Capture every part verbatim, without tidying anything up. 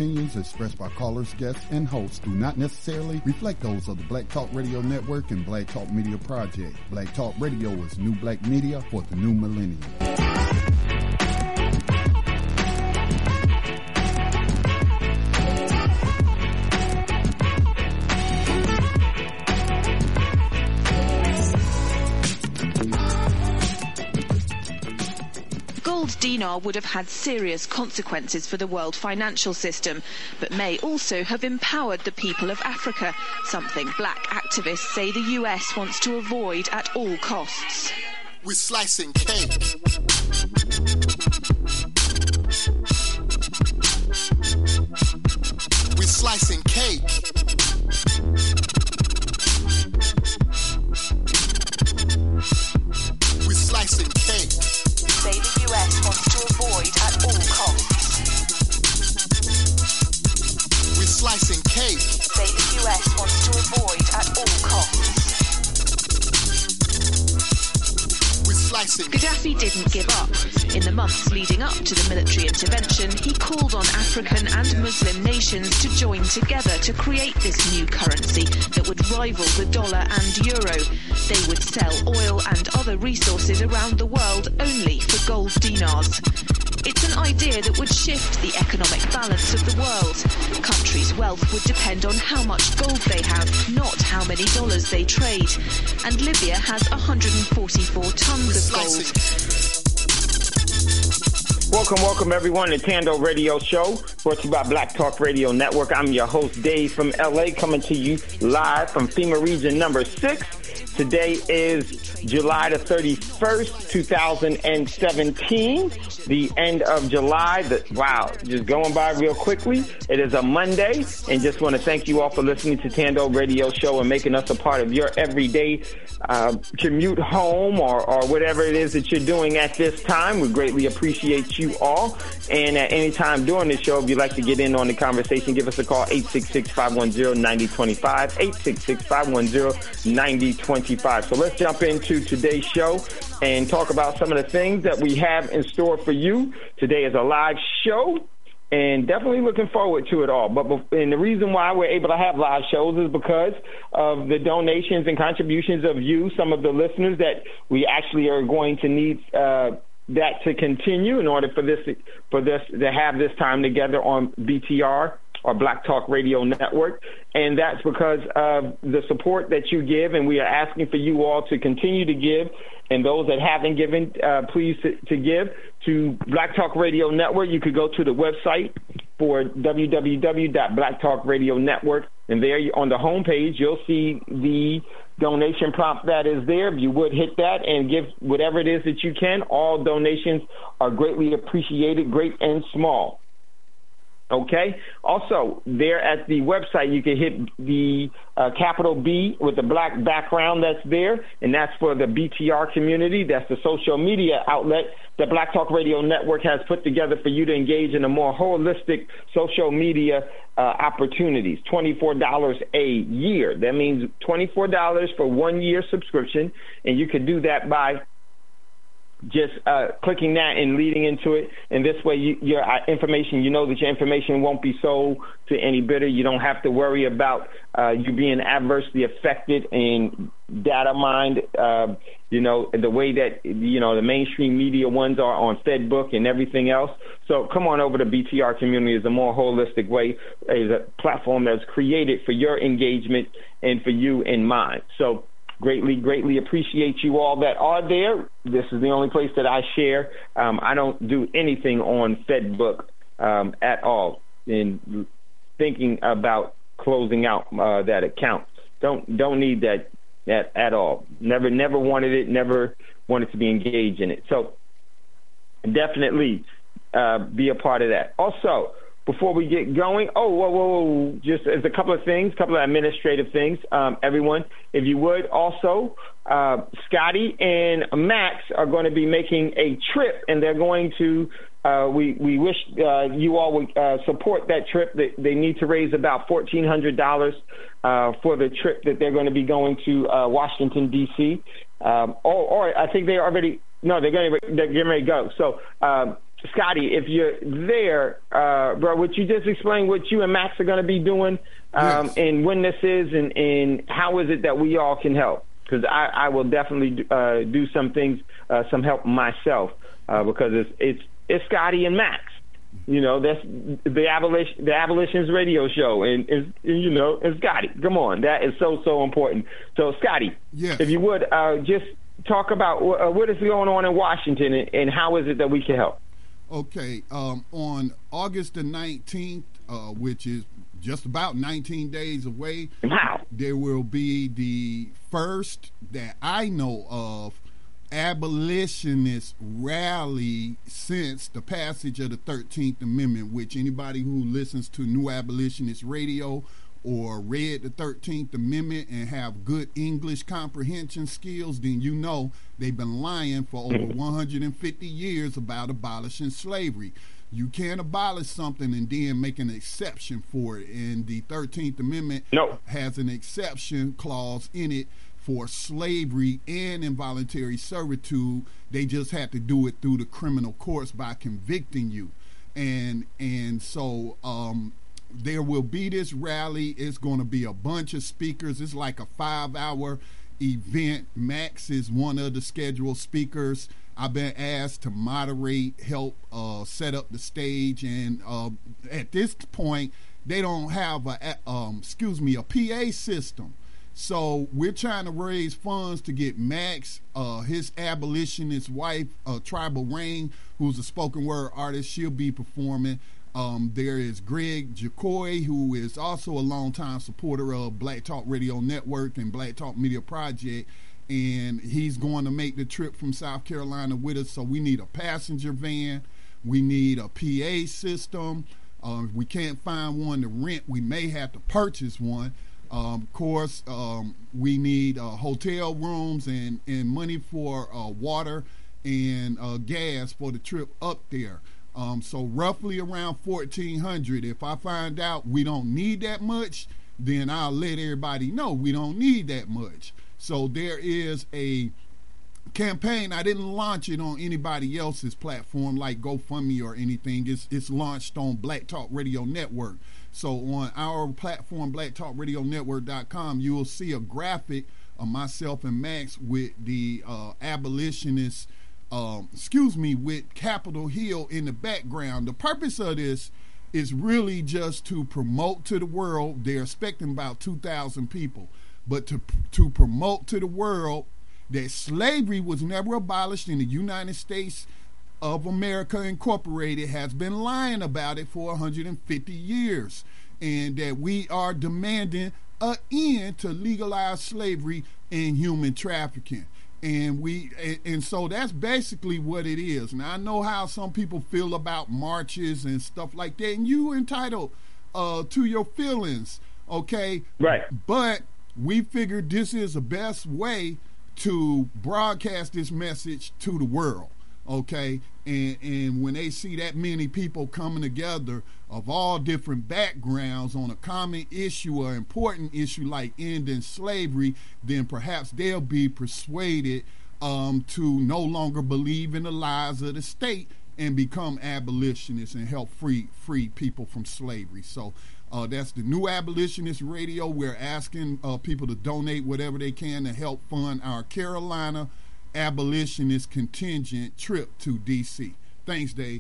opinions expressed by callers, guests, and hosts do not necessarily reflect those of the Black Talk Radio Network and Black Talk Media Project. Black Talk Radio is new black media for the new millennium. Gold dinar would have had serious consequences for the world financial system, but may also have empowered the people of Africa, something black activists say the U S wants to avoid at all costs. We're slicing cake. We're slicing cake. We're slicing cake. Say the U S wants to avoid at all costs. We're slicing cake. Say the U S wants to avoid at all costs. Gaddafi didn't give up. In the months leading up to the military intervention, he called on African and Muslim nations to join together to create this new currency that would rival the dollar and euro. They would sell oil and other resources around the world only for gold dinars. It's an idea that would shift the economic balance of the world. Countries' wealth would depend on how much gold they have, not how many dollars they trade. And Libya has one hundred forty-four tons of gold. Welcome, welcome everyone to Tando Radio Show, brought to you by Black Talk Radio Network. I'm your host, Dave, from L A, coming to you live from FEMA Region number six. Today is July the thirty-first, two thousand seventeen, the end of July. The, wow, just going by real quickly. It is a Monday, and just want to thank you all for listening to Tando Radio Show and making us a part of your everyday uh, commute home or, or whatever it is that you're doing at this time. We greatly appreciate you all. And at any time during the show, if you'd like to get in on the conversation, give us a call, eight six six, five one zero, nine zero two five, eight six six, five one zero, nine zero two five. So let's jump into today's show and talk about some of the things that we have in store for you. Today is a live show, and definitely looking forward to it all. But and the reason why we're able to have live shows is because of the donations and contributions of you, some of the listeners that we actually are going to need uh, that to continue in order for this for this to have this time together on B T R or Black Talk Radio Network. And that's because of the support that you give, and we are asking for you all to continue to give. And those that haven't given, uh, please to, to give to Black Talk Radio Network. You could go to the website for w w w dot black talk radio network, and there on the homepage you'll see the donation prompt that is there. If you would hit that and give whatever it is that you can, all donations are greatly appreciated, great and small. Okay. Also, there at the website, you can hit the uh, capital B with the black background that's there, and that's for the B T R community. That's the social media outlet that Black Talk Radio Network has put together for you to engage in a more holistic social media uh, opportunities. twenty-four dollars a year. That means twenty-four dollars for one year subscription, and you can do that by just uh, clicking that and leading into it. And this way, you, your uh, information, you know that your information won't be sold to any bidder. You don't have to worry about uh, you being adversely affected and data mined, uh, you know, the way that, you know, the mainstream media ones are on FedBook and everything else. So come on over to B T R Community. Is a more holistic way, is a platform that's created for your engagement and for you in mind. So Greatly, greatly appreciate you all that are there. This is the only place that I share. Um, I don't do anything on FedBook um, at all. In thinking about closing out uh, that account, don't don't need that at at all. Never, never wanted it. Never wanted to be engaged in it. So definitely uh, be a part of that. Also, before we get going, oh, whoa, whoa, whoa, just as a couple of things, a couple of administrative things. Um, everyone, if you would, also, uh, Scotty and Max are going to be making a trip, and they're going to, uh, we, we wish uh, you all would uh, support that trip. They, they need to raise about fourteen hundred dollars uh, for the trip that they're going to be going to uh, Washington, D C Um, or, or I think they already, no, they're going to, they're getting ready to go. So, um, Scotty, if you're there, uh, bro, would you just explain what you and Max are going to be doing, um, yes. and when this is, and, and how is it that we all can help? Because I, I will definitely uh, do some things, uh, some help myself, uh, because it's it's it's Scotty and Max. You know, that's the abolition, the abolitionist radio show, and, and you know, and Scotty, come on, that is so so important. So, Scotty, yes. if you would uh, just talk about uh, what is going on in Washington, and, and how is it that we can help? Okay, um, on August the nineteenth, uh, which is just about nineteen days away, wow. there will be the first that I know of abolitionist rally since the passage of the thirteenth Amendment, which anybody who listens to New Abolitionist Radio or read the thirteenth Amendment and have good English comprehension skills, then you know they've been lying for over one hundred fifty years about abolishing slavery. You can't abolish something and then make an exception for it. And the thirteenth Amendment no. has an exception clause in it for slavery and involuntary servitude. They just had to do it through the criminal courts by convicting you. And and so um, there will be this rally. It's going to be a bunch of speakers. It's like a five-hour event. Max is one of the scheduled speakers. I've been asked to moderate, help uh, set up the stage, and uh, at this point, they don't have a um, excuse me a P A system. So we're trying to raise funds to get Max, uh, his abolitionist wife, uh, Tribal Rain, who's a spoken word artist. She'll be performing. Um, there is Greg Jacoy, who is also a longtime supporter of Black Talk Radio Network and Black Talk Media Project, and he's going to make the trip from South Carolina with us. So we need a passenger van. We need a P A system. Uh, if we can't find one to rent, we may have to purchase one. Um, of course, um, we need uh, hotel rooms and, and money for uh, water and uh, gas for the trip up there. Um, so roughly around fourteen hundred dollars. If I find out we don't need that much, then I'll let everybody know we don't need that much. So there is a campaign. I didn't launch it on anybody else's platform like GoFundMe or anything. It's, it's launched on Black Talk Radio Network. So on our platform, black talk radio network dot com, you will see a graphic of myself and Max with the uh, abolitionists, um, excuse me, with Capitol Hill in the background. The purpose of this is really just to promote to the world. They're expecting about two thousand people, but to to promote to the world that slavery was never abolished in the United States of America Incorporated, has been lying about it for one hundred fifty years, and that we are demanding an end to legalized slavery and human trafficking. And we and, and so that's basically what it is. Now, I know how some people feel about marches and stuff like that, and you entitled uh, to your feelings, okay? Right. But we figured this is the best way to broadcast this message to the world. Okay, and and when they see that many people coming together of all different backgrounds on a common issue or important issue like ending slavery, then perhaps they'll be persuaded um, to no longer believe in the lies of the state and become abolitionists and help free free people from slavery. So uh, that's the New Abolitionist Radio. We're asking uh, people to donate whatever they can to help fund our Carolina abolitionist contingent trip to D C. Thanks, Dave.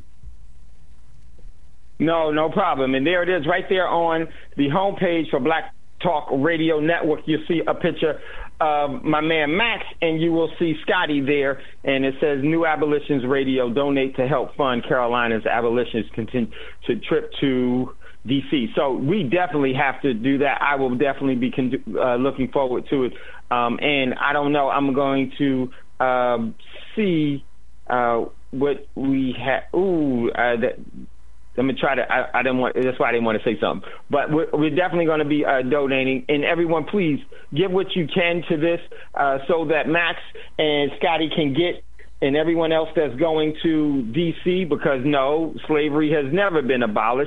No, no problem. And there it is right there on the homepage for Black Talk Radio Network. You'll see a picture of my man Max, and you will see Scotty there, and it says New Abolitionist Radio, donate to help fund Carolina's abolitionist contingent trip to D C. So we definitely have to do that. I will definitely be con- uh, looking forward to it. Um, and I don't know, I'm going to Um, see uh, what we have. Ooh, uh, that, let me try to. I, I didn't want. That's why I didn't want to say something. But we're, we're definitely going to be uh, donating. And everyone, please give what you can to this, uh, so that Max and Scotty can get, and everyone else that's going to D C. Because no, slavery has never been abolished.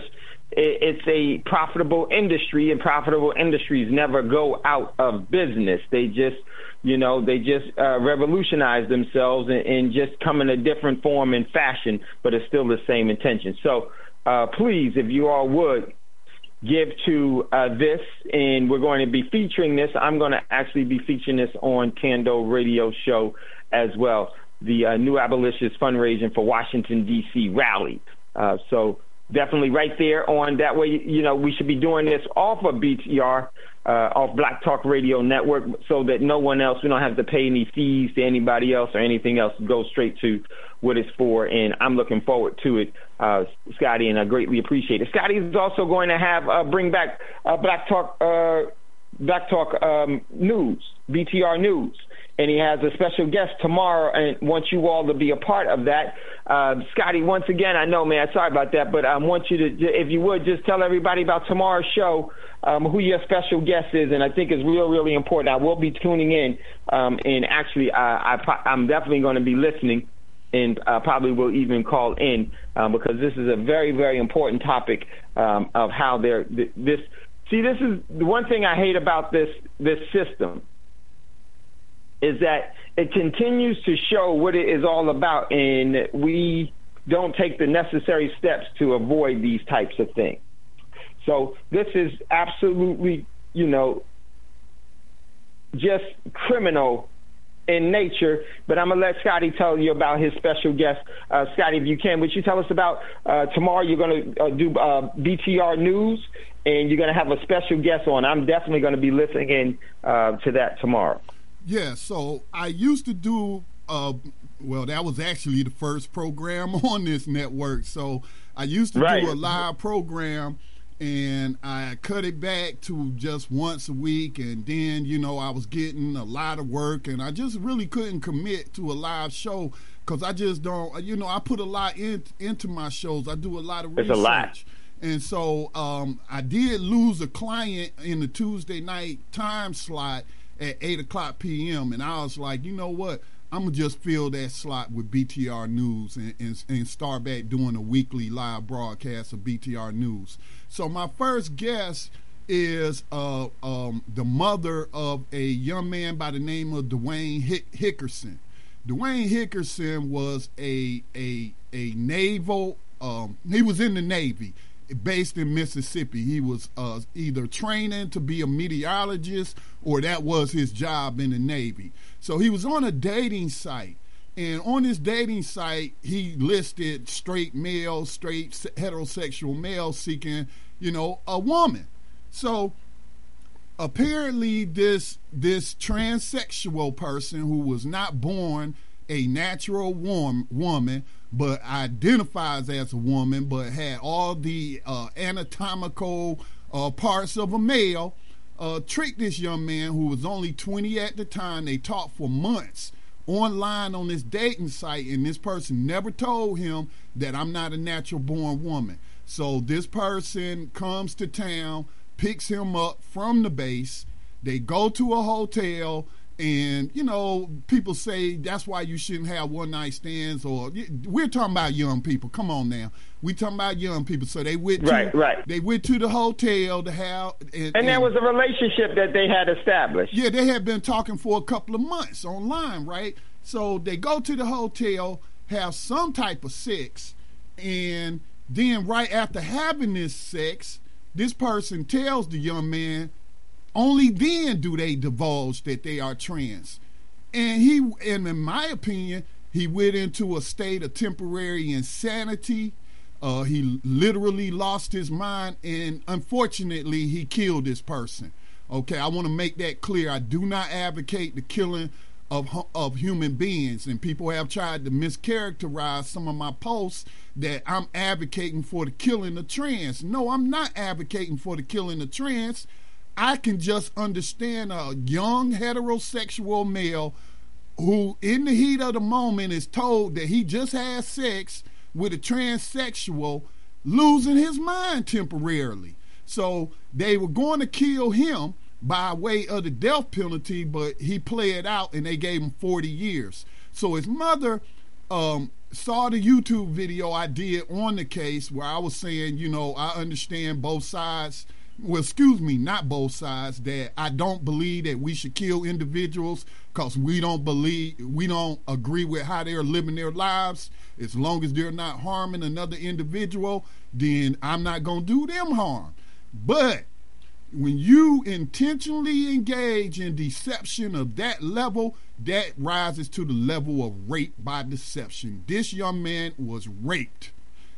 it, it's a profitable industry, and profitable industries never go out of business. They just, you know, they just uh, revolutionize themselves and, and just come in a different form and fashion, but it's still the same intention. So uh, please, if you all would, give to uh, this, and we're going to be featuring this. I'm going to actually be featuring this on Tando Radio Show as well, the uh, New Abolitionist fundraising for Washington, D C rally. Uh, so definitely right there on that way, you know, we should be doing this off of B T R, uh, off Black Talk Radio Network, so that no one else, we don't have to pay any fees to anybody else or anything else. Go straight to what it's for, and I'm looking forward to it, uh, Scotty, and I greatly appreciate it. Scotty is also going to have uh, bring back uh, Black Talk uh, Black Talk um, News, B T R News, and he has a special guest tomorrow, and wants you all to be a part of that. Uh, Scotty, once again, I know, man, sorry about that, but I want you to, if you would, just tell everybody about tomorrow's show, um, who your special guest is, and I think it's real, really important. I will be tuning in, um, and actually, I, I, I'm definitely going to be listening, and uh, probably will even call in, um, because this is a very, very important topic um, of how they're this. See, this is the one thing I hate about this this system, is that it continues to show what it is all about, and we don't take the necessary steps to avoid these types of things. So this is absolutely, you know, just criminal in nature. But I'm going to let Scotty tell you about his special guest. Uh, Scotty, if you can, would you tell us about uh, tomorrow you're going to uh, do uh, B T R News, and you're going to have a special guest on. I'm definitely going to be listening in uh, to that tomorrow. Yeah, so I used to do, uh, well, that was actually the first program on this network. So I used to right. do a live program, and I cut it back to just once a week. And then, you know, I was getting a lot of work, and I just really couldn't commit to a live show because I just don't, you know, I put a lot in, into my shows. I do a lot of research. It's a lot. And so um, I did lose a client in the Tuesday night time slot at eight o'clock p.m. And I was like, you know what? I'm going to just fill that slot with B T R News and, and, and start back doing a weekly live broadcast of B T R News. So my first guest is uh, um, the mother of a young man by the name of Dwayne Hick- Hickerson. Dwayne Hickerson was a, a, a naval, um, he was in the Navy, based in Mississippi. He was uh, either training to be a meteorologist, or that was his job in the Navy. So he was on a dating site, and on this dating site, he listed straight male, straight heterosexual male seeking, you know, a woman. So apparently this this transsexual person who was not born a natural warm, woman, but identifies as a woman, but had all the uh, anatomical uh, parts of a male, uh, tricked this young man who was only twenty at the time. They talked for months online on this dating site, and this person never told him that I'm not a natural born woman. So this person comes to town, picks him up from the base. They go to a hotel, and, you know, people say that's why you shouldn't have one-night stands, or we're talking about young people. Come on now. We're talking about young people. So they went to, right, right. They went to the hotel to have... And, and there and, was a relationship that they had established. Yeah, they had been talking for a couple of months online, right? So they go to the hotel, have some type of sex, and then right after having this sex, this person tells the young man, only then do they divulge that they are trans. And he, and in my opinion, he went into a state of temporary insanity. Uh, he literally lost his mind, and unfortunately, he killed this person. Okay, I want to make that clear. I do not advocate the killing of of human beings, and people have tried to mischaracterize some of my posts that I'm advocating for the killing of trans. No, I'm not advocating for the killing of trans. I can just understand a young heterosexual male who in the heat of the moment is told that he just had sex with a transsexual, losing his mind temporarily. So they were going to kill him by way of the death penalty, but he played out and they gave him forty years. So his mother um, saw the YouTube video I did on the case where I was saying, you know, I understand both sides. Well, excuse me, not both sides, that I don't believe that we should kill individuals because we don't believe, we don't agree with how they're living their lives. As long as they're not harming another individual, then I'm not going to do them harm. But when you intentionally engage in deception of that level, that rises to the level of rape by deception. This young man was raped.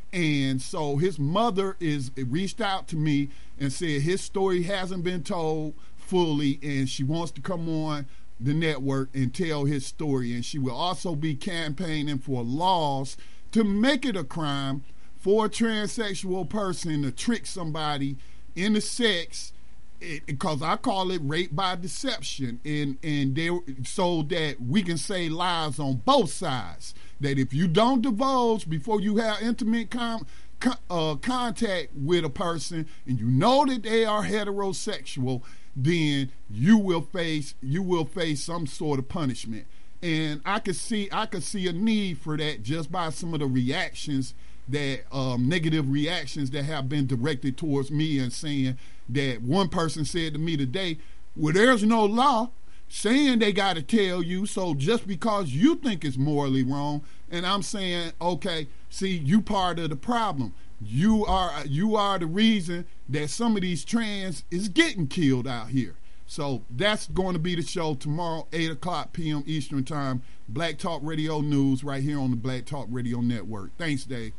And so his mother is reached out to me and said his story hasn't been told fully, and she wants to come on the network and tell his story. And she will also be campaigning for laws to make it a crime for a transsexual person to trick somebody into sex, because I call it rape by deception, and and they so that we can say lies on both sides. That if you don't divulge before you have intimate com, con, uh, contact with a person, and you know that they are heterosexual, then you will face you will face some sort of punishment. And I could see I could see a need for that just by some of the reactions that um, negative reactions that have been directed towards me, and saying that one person said to me today, well, there's no law saying they got to tell you, so just because you think it's morally wrong. And I'm saying, okay, see, you part of the problem. You are you are the reason that some of these trans is getting killed out here. So that's going to be the show tomorrow, eight o'clock p.m. Eastern Time. Black Talk Radio News right here on the Black Talk Radio Network. Thanks, Dave.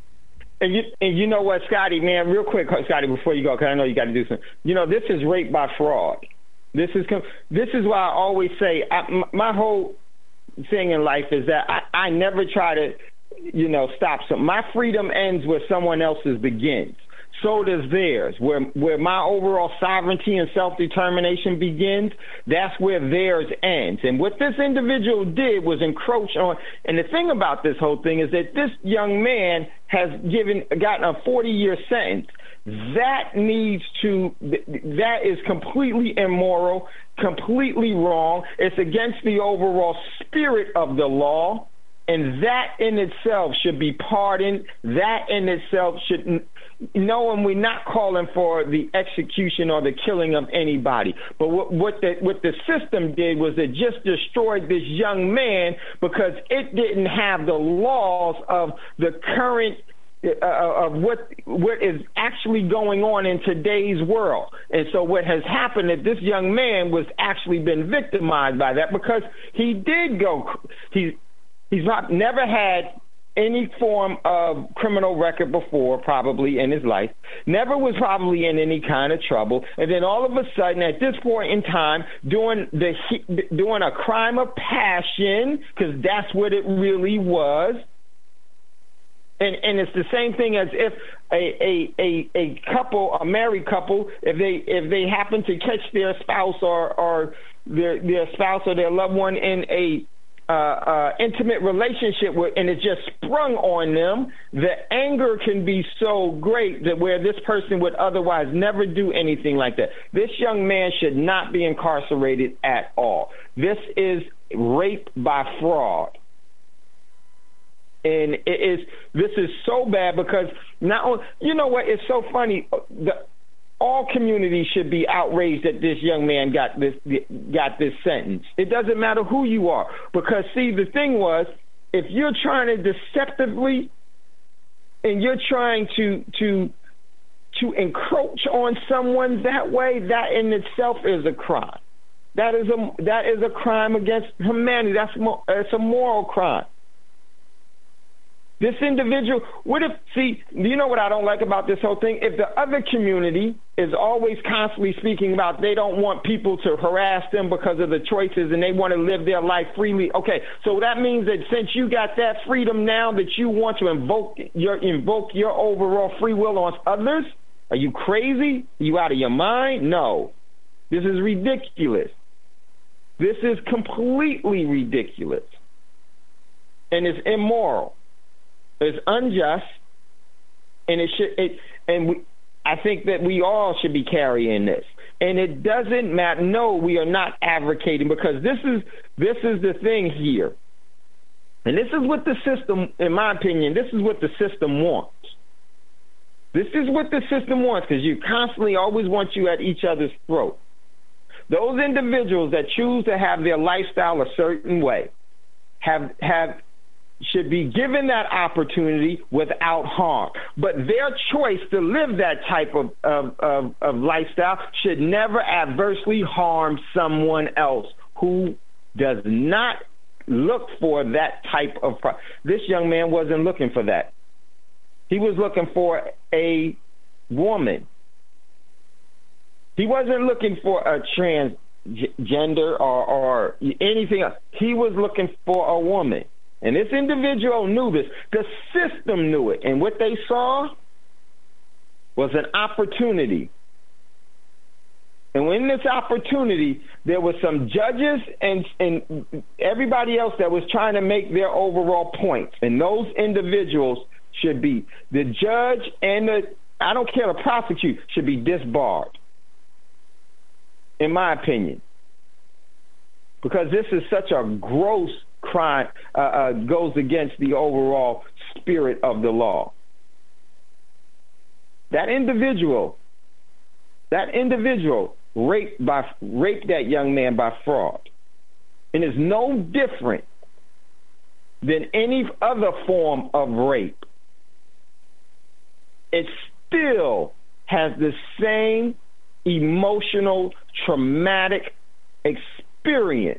And you, and you know what, Scotty, man, real quick, Scotty, before you go, because I know you got to do something. You know, this is rape by fraud. This is this is why I always say I, my whole thing in life is that I, I never try to, you know, stop. So my freedom ends where someone else's begins. So does theirs. Where where my overall sovereignty and self-determination begins, that's where theirs ends. And what this individual did was encroach on. And the thing about this whole thing is that this young man has given gotten a forty-year sentence. That needs to, that is completely immoral, completely wrong. It's against the overall spirit of the law, and that in itself should be pardoned. That in itself should, no, and we're not calling for the execution or the killing of anybody. But what, what, the, what the system did was it just destroyed this young man because it didn't have the laws of the current Uh, of what what is actually going on in today's world. And so what has happened is this young man was actually been victimized by that, because he did go, he, he's not never had any form of criminal record before, probably in his life, never was probably in any kind of trouble, and then all of a sudden at this point in time doing the doing a crime of passion, because that's what it really was. And, and it's the same thing as if a, a, a, a couple, a married couple, if they if they happen to catch their spouse or, or their their spouse or their loved one in a uh, uh, intimate relationship with, and it just sprung on them, the anger can be so great that where this person would otherwise never do anything like that. This young man should not be incarcerated at all. This is rape by fraud. And it is. This is so bad because not. You know what? It's so funny. The, all communities should be outraged that this young man got this got this sentence. It doesn't matter who you are, because see, the thing was, if you're trying to deceptively, and you're trying to to to encroach on someone that way, that in itself is a crime. That is a that is a crime against humanity. That's it's a moral crime. This individual, what if, see, you know what I don't like about this whole thing? If the other community is always constantly speaking about they don't want people to harass them because of the choices and they want to live their life freely, okay, so that means that since you got that freedom now that you want to invoke your, invoke your overall free will on others? Are you crazy? Are you out of your mind? No. This is ridiculous. This is completely ridiculous. And it's immoral. It's unjust, and it should. It, and we, I think that we all should be carrying this. And it doesn't matter. No, we are not advocating, because this is this is the thing here. And this is what the system, in my opinion, this is what the system wants. This is what the system wants, because you constantly always want you at each other's throat. Those individuals that choose to have their lifestyle a certain way have have should be given that opportunity without harm. But their choice to live that type of, of, of, of lifestyle should never adversely harm someone else who does not look for that type of pro- this young man wasn't looking for that. He was looking for a woman. He wasn't looking for a transgender or, or anything else. He was looking for a woman. And this individual knew this. The system knew it. And what they saw was an opportunity. And in this opportunity, there were some judges and, and everybody else that was trying to make their overall points. And those individuals should be, the judge and the, I don't care, the prosecutor should be disbarred, in my opinion. Because this is such a gross crime, uh, uh, goes against the overall spirit of the law. That individual, that individual raped by raped that young man by fraud, and is no different than any other form of rape. It still has the same emotional, traumatic experience.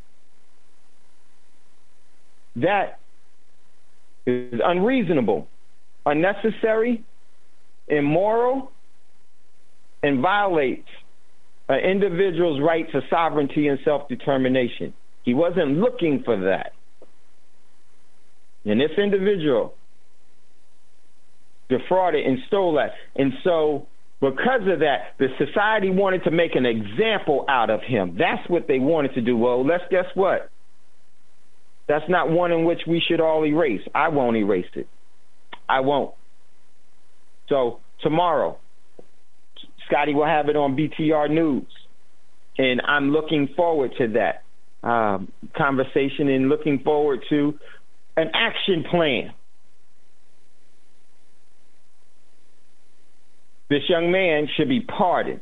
That is unreasonable, unnecessary, immoral, and violates an individual's right to sovereignty and self-determination. He wasn't looking for that. And this individual defrauded and stole that. And so because of that, the society wanted to make an example out of him. That's what they wanted to do. Well, let's guess what? That's not one in which we should all erase. I won't erase it. I won't. So tomorrow, Scotty will have it on B T R News. And I'm looking forward to that um, conversation and looking forward to an action plan. This young man should be pardoned.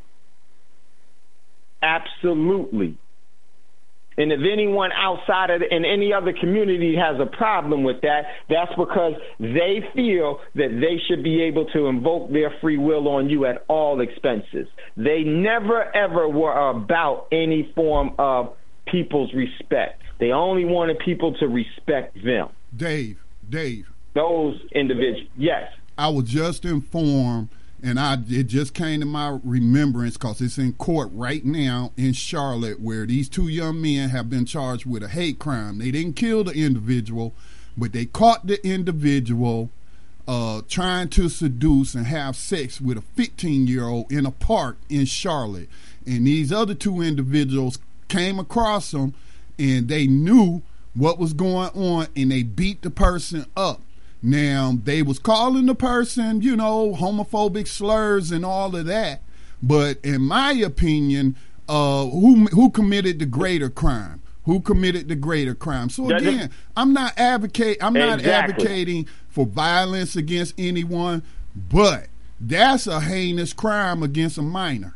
Absolutely. And if anyone outside of in any other community has a problem with that, that's because they feel that they should be able to invoke their free will on you at all expenses. They never, ever were about any form of people's respect. They only wanted people to respect them. Dave, Dave. Those individuals, yes. I was just informed, and I it just came to my remembrance because it's in court right now in Charlotte, where these two young men have been charged with a hate crime. They didn't kill the individual, but they caught the individual uh, trying to seduce and have sex with a fifteen-year-old in a park in Charlotte. And these other two individuals came across them, and they knew what was going on, and they beat the person up. Now, they was calling the person, you know, homophobic slurs and all of that. But in my opinion, uh, who who committed the greater crime? Who committed the greater crime? So again, I'm not advocate. I'm not exactly. advocating for violence against anyone, but that's a heinous crime against a minor.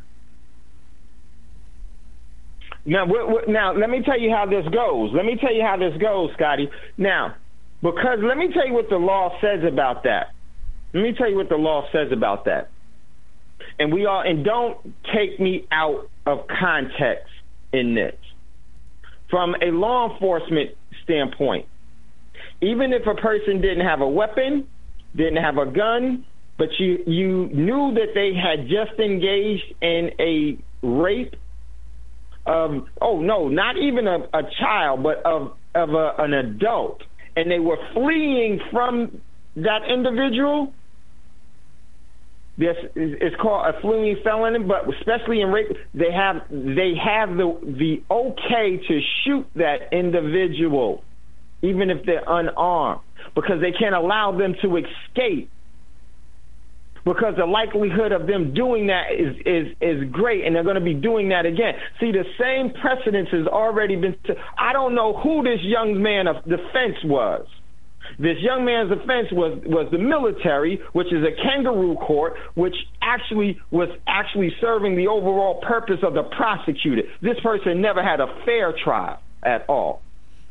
Now, now, let me tell you how this goes. Let me tell you how this goes, Scotty. Now, because let me tell you what the law says about that. Let me tell you what the law says about that. And we all, and don't take me out of context in this. From a law enforcement standpoint, even if a person didn't have a weapon, didn't have a gun, but you, you knew that they had just engaged in a rape of, oh no, not even a, a child, but of, of a, an adult, and they were fleeing from that individual, this is called a fleeing felony, but especially in rape, they have they have the the okay to shoot that individual, even if they're unarmed, because they can't allow them to escape. because the likelihood of them doing that is, is, is great, and they're going to be doing that again. See, the same precedence has already been – I don't know who this young man of defense was. This young man's offense was, was the military, which is a kangaroo court, which actually was actually serving the overall purpose of the prosecutor. This person never had a fair trial at all.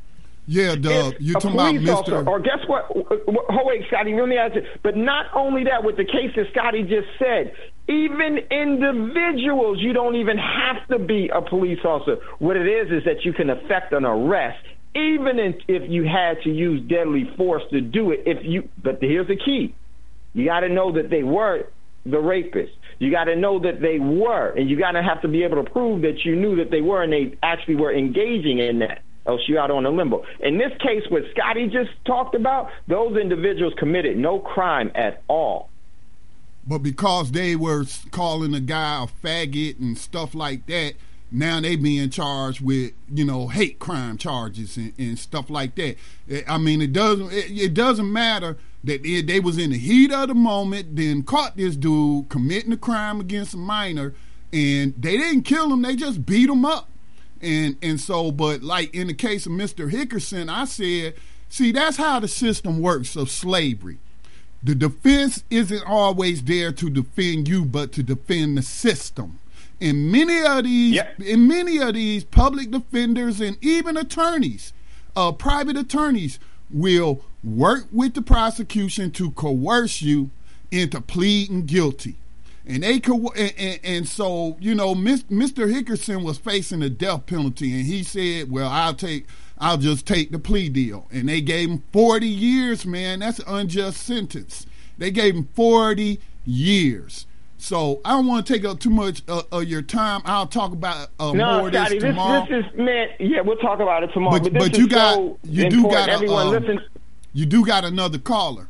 Yeah, Doug, you're talking about Mister Officer, or guess what? Oh, wait, Scotty, let me ask you. But not only that, with the case that Scotty just said, even individuals, you don't even have to be a police officer. What it is is that you can effect an arrest, even if you had to use deadly force to do it. If you, but here's the key: you got to know that they were the rapists. You got to know that they were, and you got to have to be able to prove that you knew that they were, and they actually were engaging in that. Else you out on a limbo. In this case, what Scotty just talked about, those individuals committed no crime at all. But because they were calling a guy a faggot and stuff like that, now they being charged with, you know, hate crime charges and, and stuff like that. I mean, it doesn't it, it doesn't matter that they, they was in the heat of the moment, then caught this dude committing a crime against a minor, and they didn't kill him, they just beat him up. And and so, but like in the case of Mister Hickerson, I said, see, that's how the system works of slavery. The defense isn't always there to defend you, but to defend the system. And many of these, yep. and many of these public defenders and even attorneys, uh, private attorneys, will work with the prosecution to coerce you into pleading guilty. And they could, and, and, and so you know, Mister Hickerson was facing a death penalty, and he said, "Well, I'll take, I'll just take the plea deal." And they gave him forty years, man. That's an unjust sentence. They gave him forty years. So I don't want to take up too much uh, of your time. I'll talk about uh, no, more of Scotty, this tomorrow. This, this is man. Yeah, we'll talk about it tomorrow. But, but, this but you is got, so you important. do got, a, everyone um, listen. You do got another caller.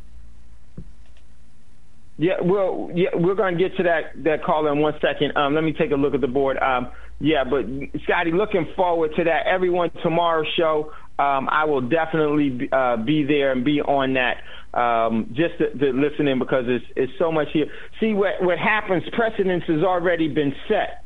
Yeah, well, yeah, we're going to get to that, that caller in one second. Um, let me take a look at the board. Um, yeah, but, Scotty, looking forward to that. Everyone, tomorrow's show, um, I will definitely be, uh, be there and be on that um, just to, to listen in because it's, it's so much here. See, what, what happens, precedence has already been set.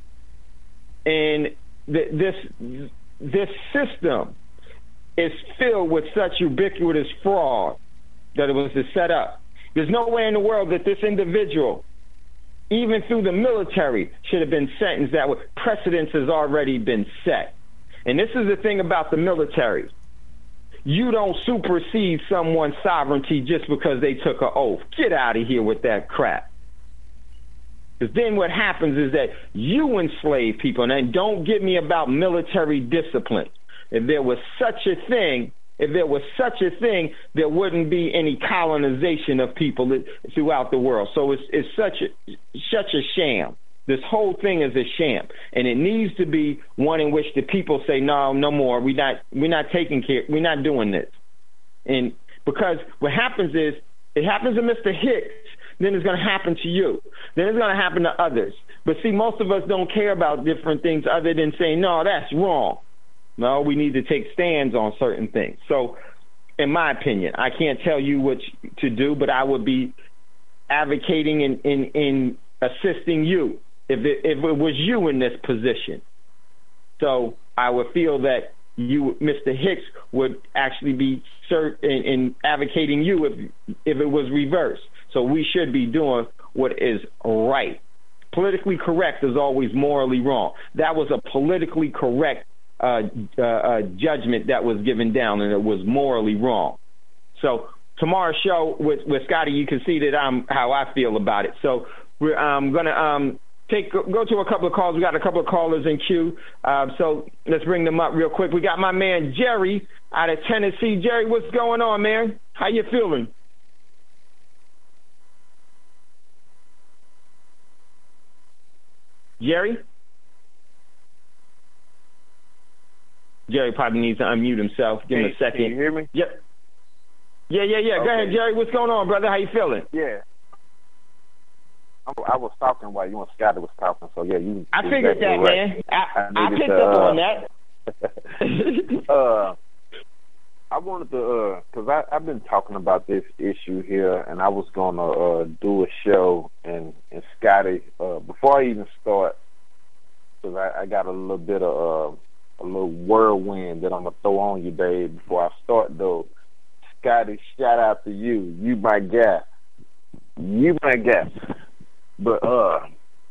And th- this this system is filled with such ubiquitous fraud that it was set up. There's no way in the world that this individual, even through the military, should have been sentenced that way. Precedence has already been set. And this is the thing about the military. You don't supersede someone's sovereignty just because they took an oath. Get out of here with that crap. Because then what happens is that you enslave people. And then don't get me about military discipline. If there was such a thing, If there was such a thing, there wouldn't be any colonization of people throughout the world. So it's, it's such a such a sham. This whole thing is a sham, and it needs to be one in which the people say, "No, no more. We not we're not taking care. We're not doing this." And because what happens is, it happens to Mister Hicks, then it's going to happen to you. Then it's going to happen to others. But see, most of us don't care about different things other than saying, "No, that's wrong." No, we need to take stands on certain things. So, in my opinion, I can't tell you what to do, but I would be advocating in, in, in assisting you if it, if it was you in this position. So I would feel that you, Mister Hicks, would actually be cert- in, in advocating you if if it was reversed. So we should be doing what is right. Politically correct is always morally wrong. That was a politically correct Uh, uh, uh, judgment that was given down, and it was morally wrong. So tomorrow's show with, with Scotty, you can see that I'm how I feel about it. So we're um, going to um, take go to a couple of calls. We got a couple of callers in queue. Uh, so let's bring them up real quick. We got my man Jerry out of Tennessee. Jerry, what's going on, man? How you feeling? Jerry? Jerry probably needs to unmute himself. Give him hey, a second. Can you hear me? Yeah, yeah, yeah. yeah. Okay. Go ahead, Jerry. What's going on, brother? How you feeling? Yeah. I was talking while you and Scotty was talking, so yeah, you. I figured exactly that, right. man. I, I, I picked to, up uh, on that. uh, I wanted to, because uh, I've been talking about this issue here, and I was going to uh, do a show, and, and Scotty, uh, before I even start, because I, I got a little bit of uh, a little whirlwind that I'm going to throw on you, Dave, before I start, though. Scotty, shout out to you. You my guy. You my guy. But, uh,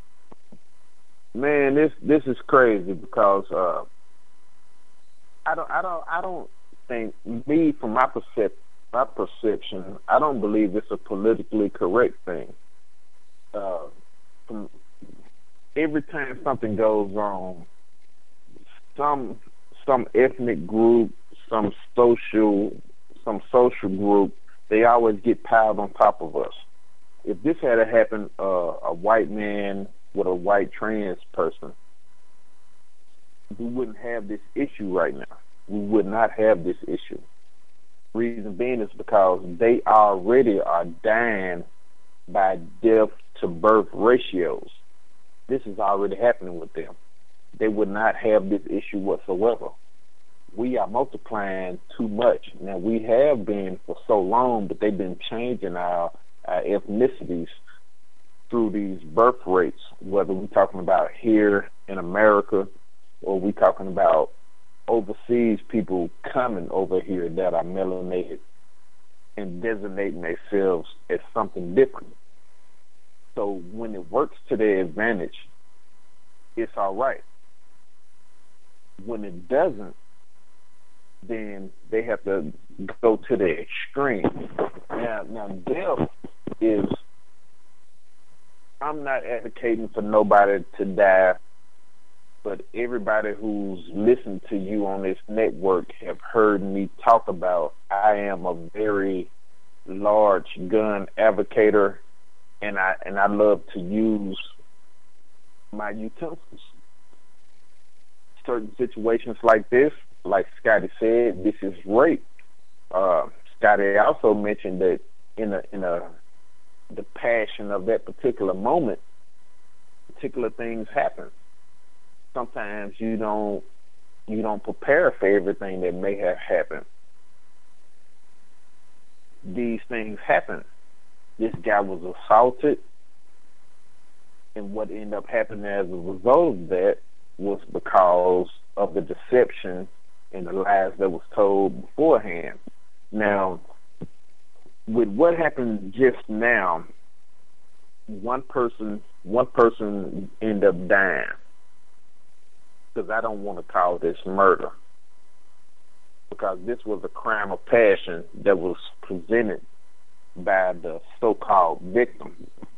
man, this this is crazy because uh, I don't, I don't, I don't, think me from my percep- my perception, I don't believe it's a politically correct thing. Uh, from every time something goes wrong, some some ethnic group, some social some social group, they always get piled on top of us. If this had happened, uh, a white man with a white trans person, we wouldn't have this issue right now. We would not have this issue. Reason being is because they already are dying by death to birth ratios. This is already happening with them. They would not have this issue whatsoever. We are multiplying too much. Now, we have been for so long, but they've been changing our, our ethnicities through these birth rates, whether we're talking about here in America or we're talking about overseas people coming over here that are melanated and designating themselves as something different. So when it works to their advantage, it's all right. When it doesn't, then they have to go to the extreme. Now, now death is, I'm not advocating for nobody to die, but everybody who's listened to you on this network have heard me talk about I am a very large gun advocator, and I and I love to use my utensils. Certain situations like this, like Scotty said, this is rape. Uh, Scotty also mentioned that in a in a the passion of that particular moment, particular things happen. Sometimes you don't you don't prepare for everything that may have happened. These things happen. This guy was assaulted, and what ended up happening as a result of that was because of the deception and the lies that was told beforehand. Now, with what happened just now, one person one person ended up dying. Because I don't want to call this murder, because this was a crime of passion that was presented by the so-called victim.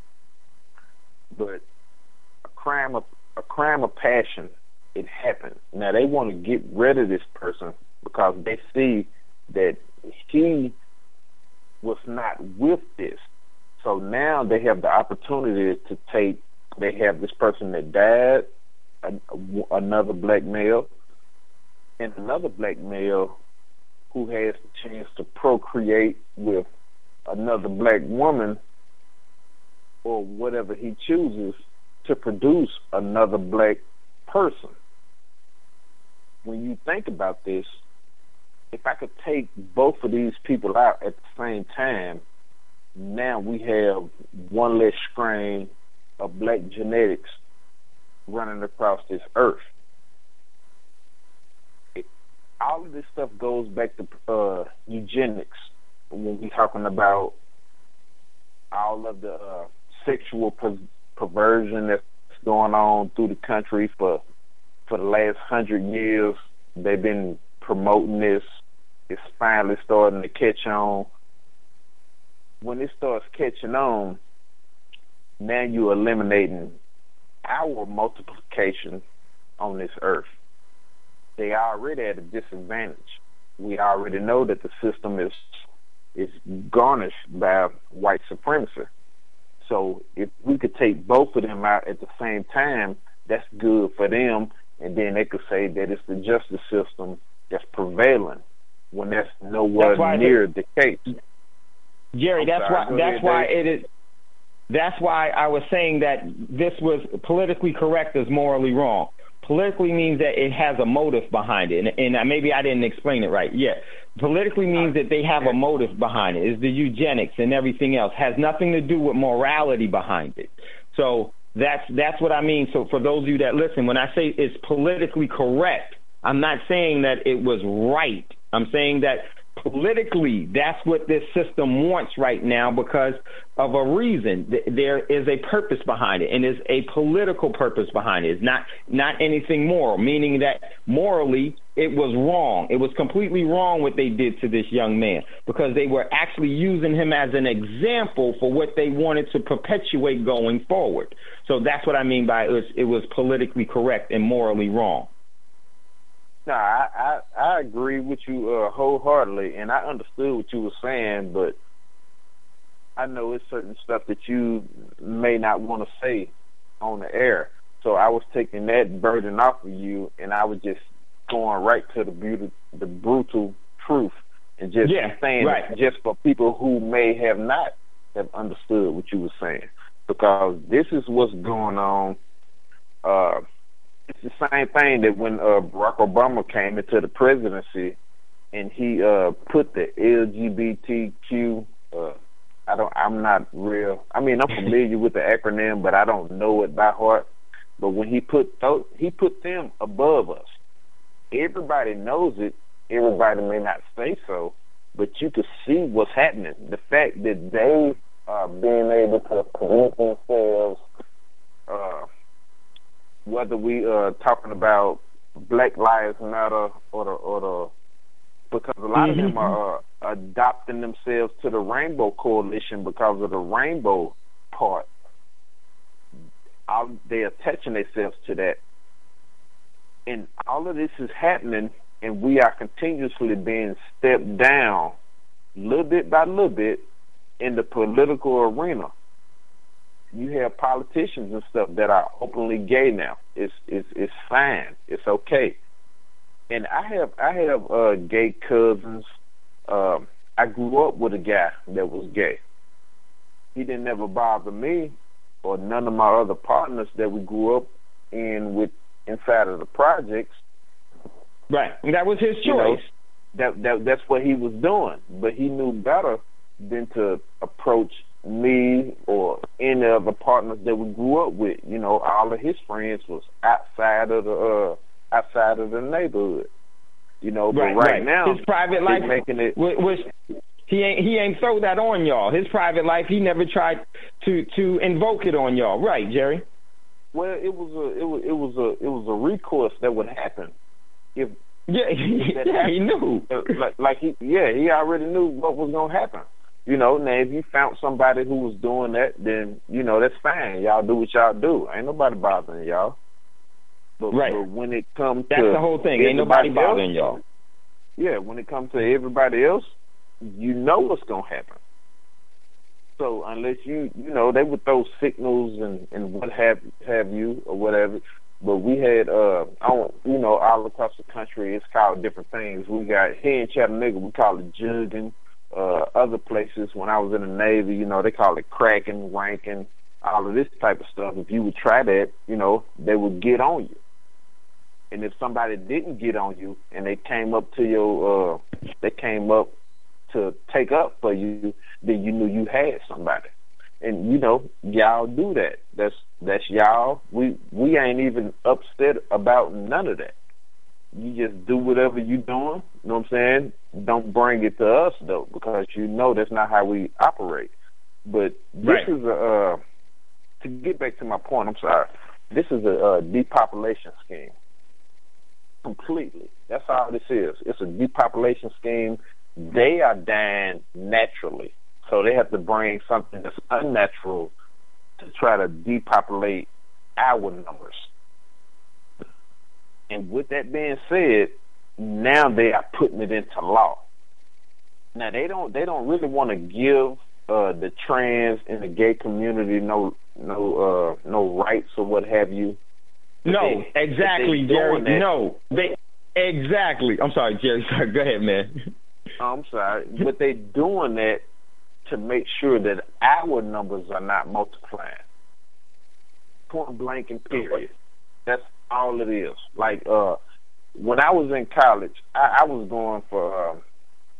But a crime of a crime of passion, it happened. Now they want to get rid of this person because they see that he was not with this. So now they have the opportunity to take. They have this person that died, another black male, and another black male who has the chance to procreate with another black woman or whatever he chooses to produce another black person. When you think about this, if I could take both of these people out at the same time, now we have one less strain of black genetics running across this earth. It, all of this stuff goes back to uh, eugenics. When we're talking about all of the uh, sexual per- perversion that's going on through the country for for the last hundred years, they've been promoting this. It's finally starting to catch on. When it starts catching on, now you're eliminating our multiplication on this earth. They are already at a disadvantage. We already know that the system is is garnished by white supremacy. So if we could take both of them out at the same time, that's good for them, and then they could say that it's the justice system that's prevailing when that's nowhere that's near the case. Jerry, I'm that's sorry, why that's ahead, why Dave. it is that's why I was saying that this was politically correct is morally wrong. Politically means that it has a motive behind it, and, and maybe I didn't explain it right. Yeah, Politically means that they have a motive behind it. It's the eugenics and everything else. Has nothing to do with morality behind it. So that's that's what I mean. So for those of you that listen, when I say it's politically correct, I'm not saying that it was right. I'm saying that politically, that's what this system wants right now because of a reason. There is a purpose behind it, and there's a political purpose behind it. It's not not anything moral, meaning that morally it was wrong. It was completely wrong what they did to this young man because they were actually using him as an example for what they wanted to perpetuate going forward. So that's what I mean by it was, it was politically correct and morally wrong. No, I, I I agree with you uh, wholeheartedly, and I understood what you were saying, but I know it's certain stuff that you may not want to say on the air. So I was taking that burden off of you, and I was just going right to the beauty, the brutal truth, and just yeah, saying right. it just for people who may have not have understood what you were saying, because this is what's going on. Uh, It's the same thing that when uh, Barack Obama came into the presidency and he uh, put the L G B T Q. Uh, I don't. I'm not real. I mean, I'm familiar with the acronym, but I don't know it by heart. But when he put those, he put them above us. Everybody knows it. Everybody may not say so, but you can see what's happening. The fact that they are being able to police themselves. Uh, Whether we uh talking about Black Lives Matter or the or the because a lot mm-hmm. of them are uh, adopting themselves to the Rainbow Coalition because of the rainbow part. All, they're attaching themselves to that, and all of this is happening, and we are continuously being stepped down, little bit by little bit, in the political arena. You have politicians and stuff that are openly gay now. It's it's it's fine. It's okay. And I have I have uh, gay cousins. Um, I grew up with a guy that was gay. He didn't ever bother me or none of my other partners that we grew up in with inside of the projects. Right. That was his choice. You know, that that that's what he was doing. But he knew better than to approach me or any of the partners that we grew up with. You know, all of his friends was outside of the uh, outside of the neighborhood. You know, but right, right, right. now his private life making it. Was, he ain't he ain't throw that on y'all. His private life, he never tried to to invoke it on y'all, right, Jerry? Well, it was a it was it was a it was a recourse that would happen if. Yeah, if yeah, happened. he knew. Like, like he, yeah, he already knew what was gonna happen. You know, now if you found somebody who was doing that, then, you know, that's fine. Y'all do what y'all do. Ain't nobody bothering y'all. But, right. but when it comes that's to... That's the whole thing. Ain't nobody bothering else, y'all. Yeah, when it comes to everybody else, you know what's going to happen. So unless you, you know, they would throw signals and, and what have have you or whatever. But we had, uh, on, you know, all across the country, it's called different things. We got, here in Chattanooga, we call it jugging. Uh, other places, when I was in the Navy, you know, they call it cracking, wanking, all of this type of stuff. If you would try that, you know, they would get on you. And if somebody didn't get on you and they came up to your, uh, they came up to take up for you, then you knew you had somebody. And, you know, y'all do that. That's that's y'all. We, we ain't even upset about none of that. You just do whatever you doing, you know what I'm saying? Don't bring it to us, though, because you know that's not how we operate. But this right. is a, uh, to get back to my point, I'm sorry, this is a, uh depopulation scheme. Completely. That's all this is. It's a depopulation scheme. They are dying naturally. So they have to bring something that's unnatural to try to depopulate our numbers. And with that being said, now they are putting it into law. Now they don't they don't really want to give uh, the trans and the gay community no no uh, no rights or what have you. But no, they, exactly, Jerry. That, no, they exactly. I'm sorry, Jerry. Sorry, go ahead, man. I'm sorry, but they doing that to make sure that our numbers are not multiplying. Point blank and period. That's all it is. Like uh, when I was in college, I, I was going for uh,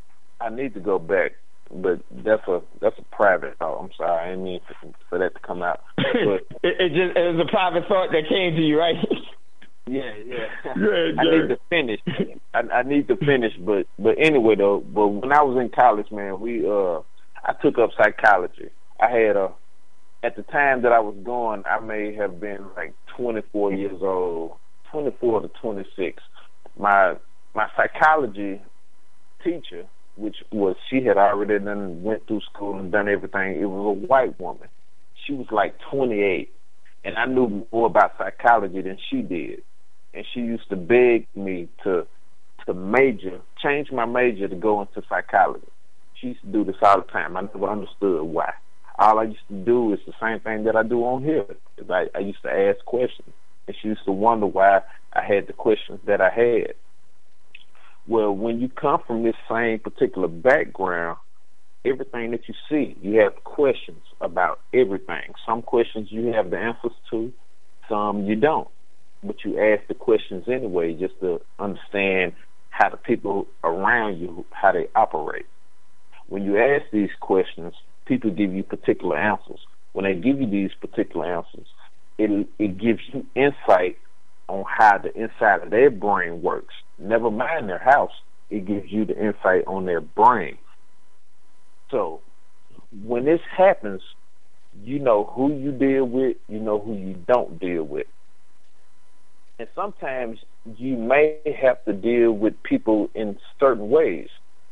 I need to go back, but that's a that's a private thought. I'm sorry, I didn't mean for, for that to come out. But it, it just it was a private thought that came to you, right? Yeah, yeah. Good, I need to finish. I, I need to finish, but but anyway though. But when I was in college, man, we uh, I took up psychology. I had a at the time that I was going, I may have been like twenty-four years old, twenty-four to twenty-six. My my psychology teacher, which was she had already done went through school and done everything. It was a white woman. She was like twenty-eight, and I knew more about psychology than she did. And she used to beg me to to major, change my major to go into psychology. She used to do this all the time. I never understood why. All I used to do is the same thing that I do on here. I, I used to ask questions, and she used to wonder why I had the questions that I had. Well, when you come from this same particular background, everything that you see, you have questions about everything. Some questions you have the answers to, some you don't. But you ask the questions anyway just to understand how the people around you, how they operate. When you ask these questions, people give you particular answers. When they give you these particular answers, it it gives you insight on how the inside of their brain works. Never mind their house, it gives you the insight on their brain. So when this happens, you know who you deal with, you know who you don't deal with. And sometimes you may have to deal with people in certain ways.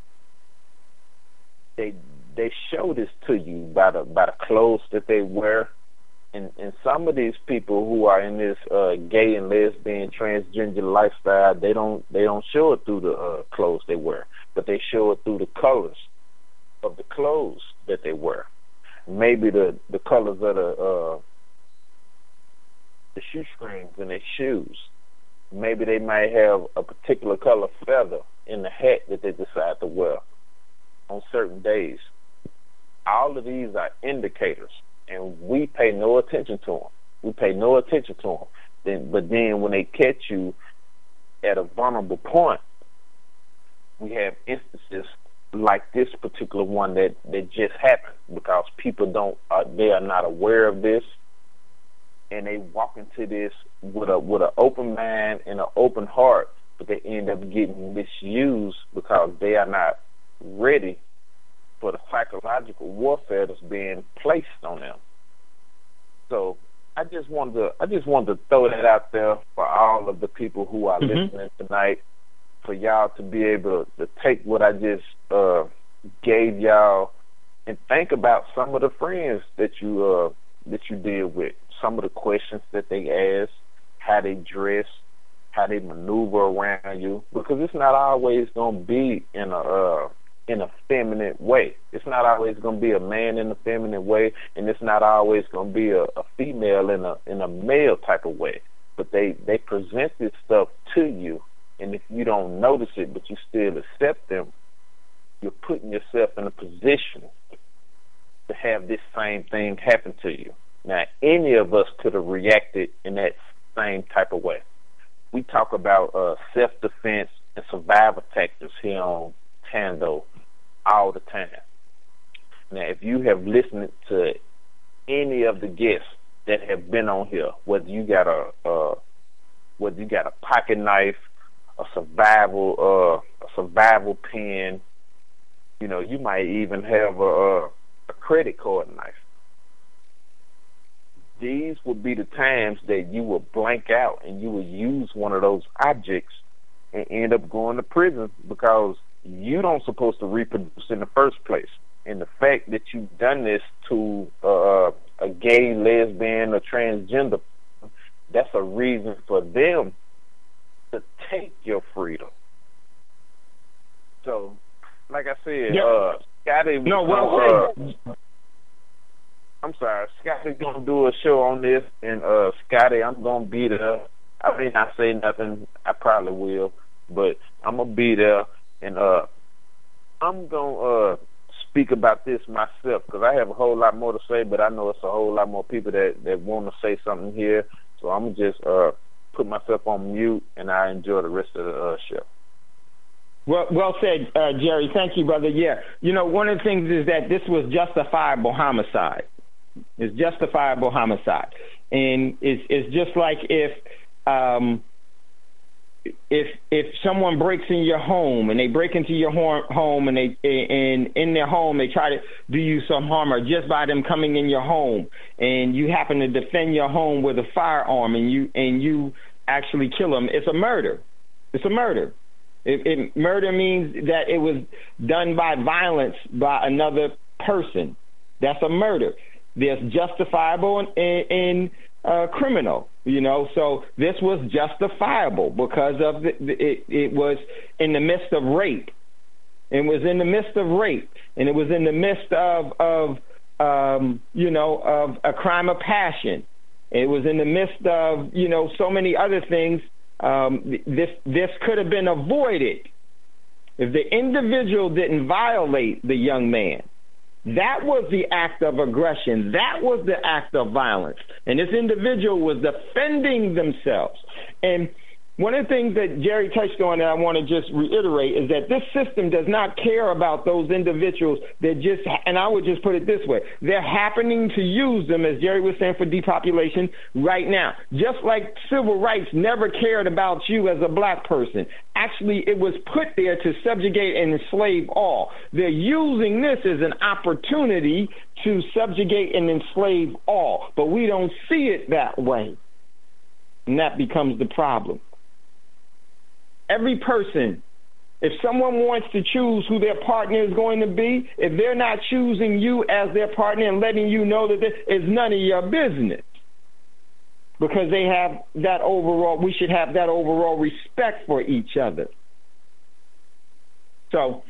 They they show this to you by the by the clothes that they wear, and and some of these people who are in this uh, gay and lesbian transgender lifestyle, they don't they don't show it through the uh, clothes they wear, but they show it through the colors of the clothes that they wear. Maybe the the colors of the uh, the shoestrings in their shoes. Maybe they might have a particular color feather in the hat that they decide to wear on certain days. All of these are indicators, and we pay no attention to them. We pay no attention to them. Then, but then when they catch you at a vulnerable point, we have instances like this particular one that, that just happened because people don't, uh, they are not aware of this. And they walk into this with a with an open mind and an open heart, but they end up getting misused because they are not ready for the psychological warfare that's being placed on them. So I just wanted to I just wanted to throw that out there for all of the people who are mm-hmm. listening tonight, for y'all to be able to take what I just uh, gave y'all and think about some of the friends that you uh, that you deal with. Some of the questions that they ask, how they dress, how they maneuver around you, because it's not always going to be in a uh, in a feminine way. It's not always going to be a man in a feminine way, and it's not always going to be a, a female in a in a male type of way. But they they present this stuff to you, and if you don't notice it, but you still accept them, you're putting yourself in a position to have this same thing happen to you. Now, any of us could have reacted in that same type of way. We talk about uh, self-defense and survival tactics here on Tando all the time. Now, if you have listened to any of the guests that have been on here, whether you got a uh, whether you got a pocket knife, a survival uh, a survival pen, you know, you might even have a, a credit card knife. These would be the times that you will blank out and you will use one of those objects and end up going to prison because you don't supposed to reproduce in the first place. And the fact that you've done this to uh, a gay, lesbian, or transgender, that's a reason for them to take your freedom. So, like I said, yeah. uh, Scotty, no, well, uh, I'm sorry, Scotty's gonna do a show on this, and uh, Scotty, I'm gonna be there. I may not say nothing, I probably will, but I'm gonna be there, and uh, I'm gonna uh, speak about this myself because I have a whole lot more to say, but I know it's a whole lot more people that, that want to say something here, so I'm gonna just uh, put myself on mute, and I enjoy the rest of the uh, show. Well, well said, uh, Jerry. Thank you, brother. Yeah, you know, one of the things is that this was justifiable homicide. It's justifiable homicide, and it's it's just like if um, if if someone breaks in your home and they break into your home and they and in their home they try to do you some harm, or just by them coming in your home and you happen to defend your home with a firearm and you and you actually kill them, it's a murder. It's a murder. It, it, murder means that it was done by violence by another person. That's a murder. There's justifiable and, and uh, criminal, you know. So this was justifiable because of the, it. It was in the midst of rape. It was in the midst of rape, and it was in the midst of of um, you know of a crime of passion. It was in the midst of you know so many other things. Um, this this could have been avoided if the individual didn't violate the young man. That was the act of aggression. That was the act of violence. And this individual was defending themselves. And one of the things that Jerry touched on that I want to just reiterate is that this system does not care about those individuals that just, and I would just put it this way, they're happening to use them, as Jerry was saying, for depopulation right now. Just like civil rights never cared about you as a black person. Actually, it was put there to subjugate and enslave all. They're using this as an opportunity to subjugate and enslave all, but we don't see it that way. And that becomes the problem. Every person, if someone wants to choose who their partner is going to be, if they're not choosing you as their partner and letting you know that it's none of your business, because they have that overall, we should have that overall respect for each other. So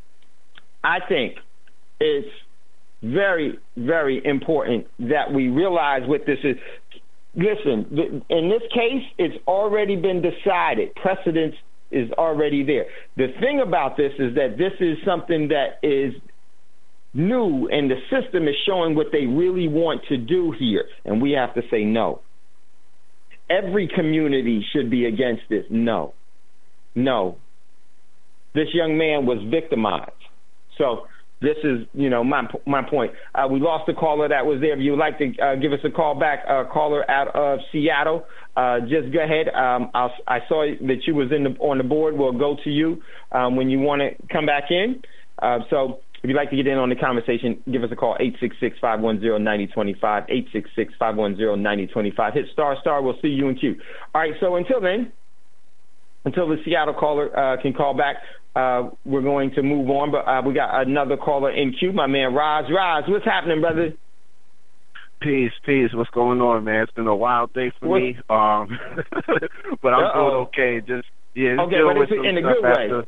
I think it's very, very important that we realize what this is. Listen, in this case, it's already been decided. Precedence is already there. The thing about this is that this is something that is new, and the system is showing what they really want to do here, and we have to say no. Every community should be against this. No. No. This young man was victimized. So this is, you know, my my point. Uh, we lost a caller that was there. If you would like to uh, give us a call back, uh, caller out of Seattle, uh, just go ahead. Um, I'll, I saw that you was in the, on the board. We'll go to you um, when you want to come back in. Uh, so if you'd like to get in on the conversation, give us a call, eight six six, five one zero, nine zero two five, eight six six, five one zero, nine zero two five. Hit star, star. We'll see you in queue. All right, so until then, until the Seattle caller uh, can call back, Uh, we're going to move on, but uh, we got another caller in queue, my man Roz. Roz, what's happening, brother? Peace, peace. What's going on, man? It's been a wild day for what? me, um, but I'm Uh-oh. doing okay. Just yeah, okay, but it's in a good way. After.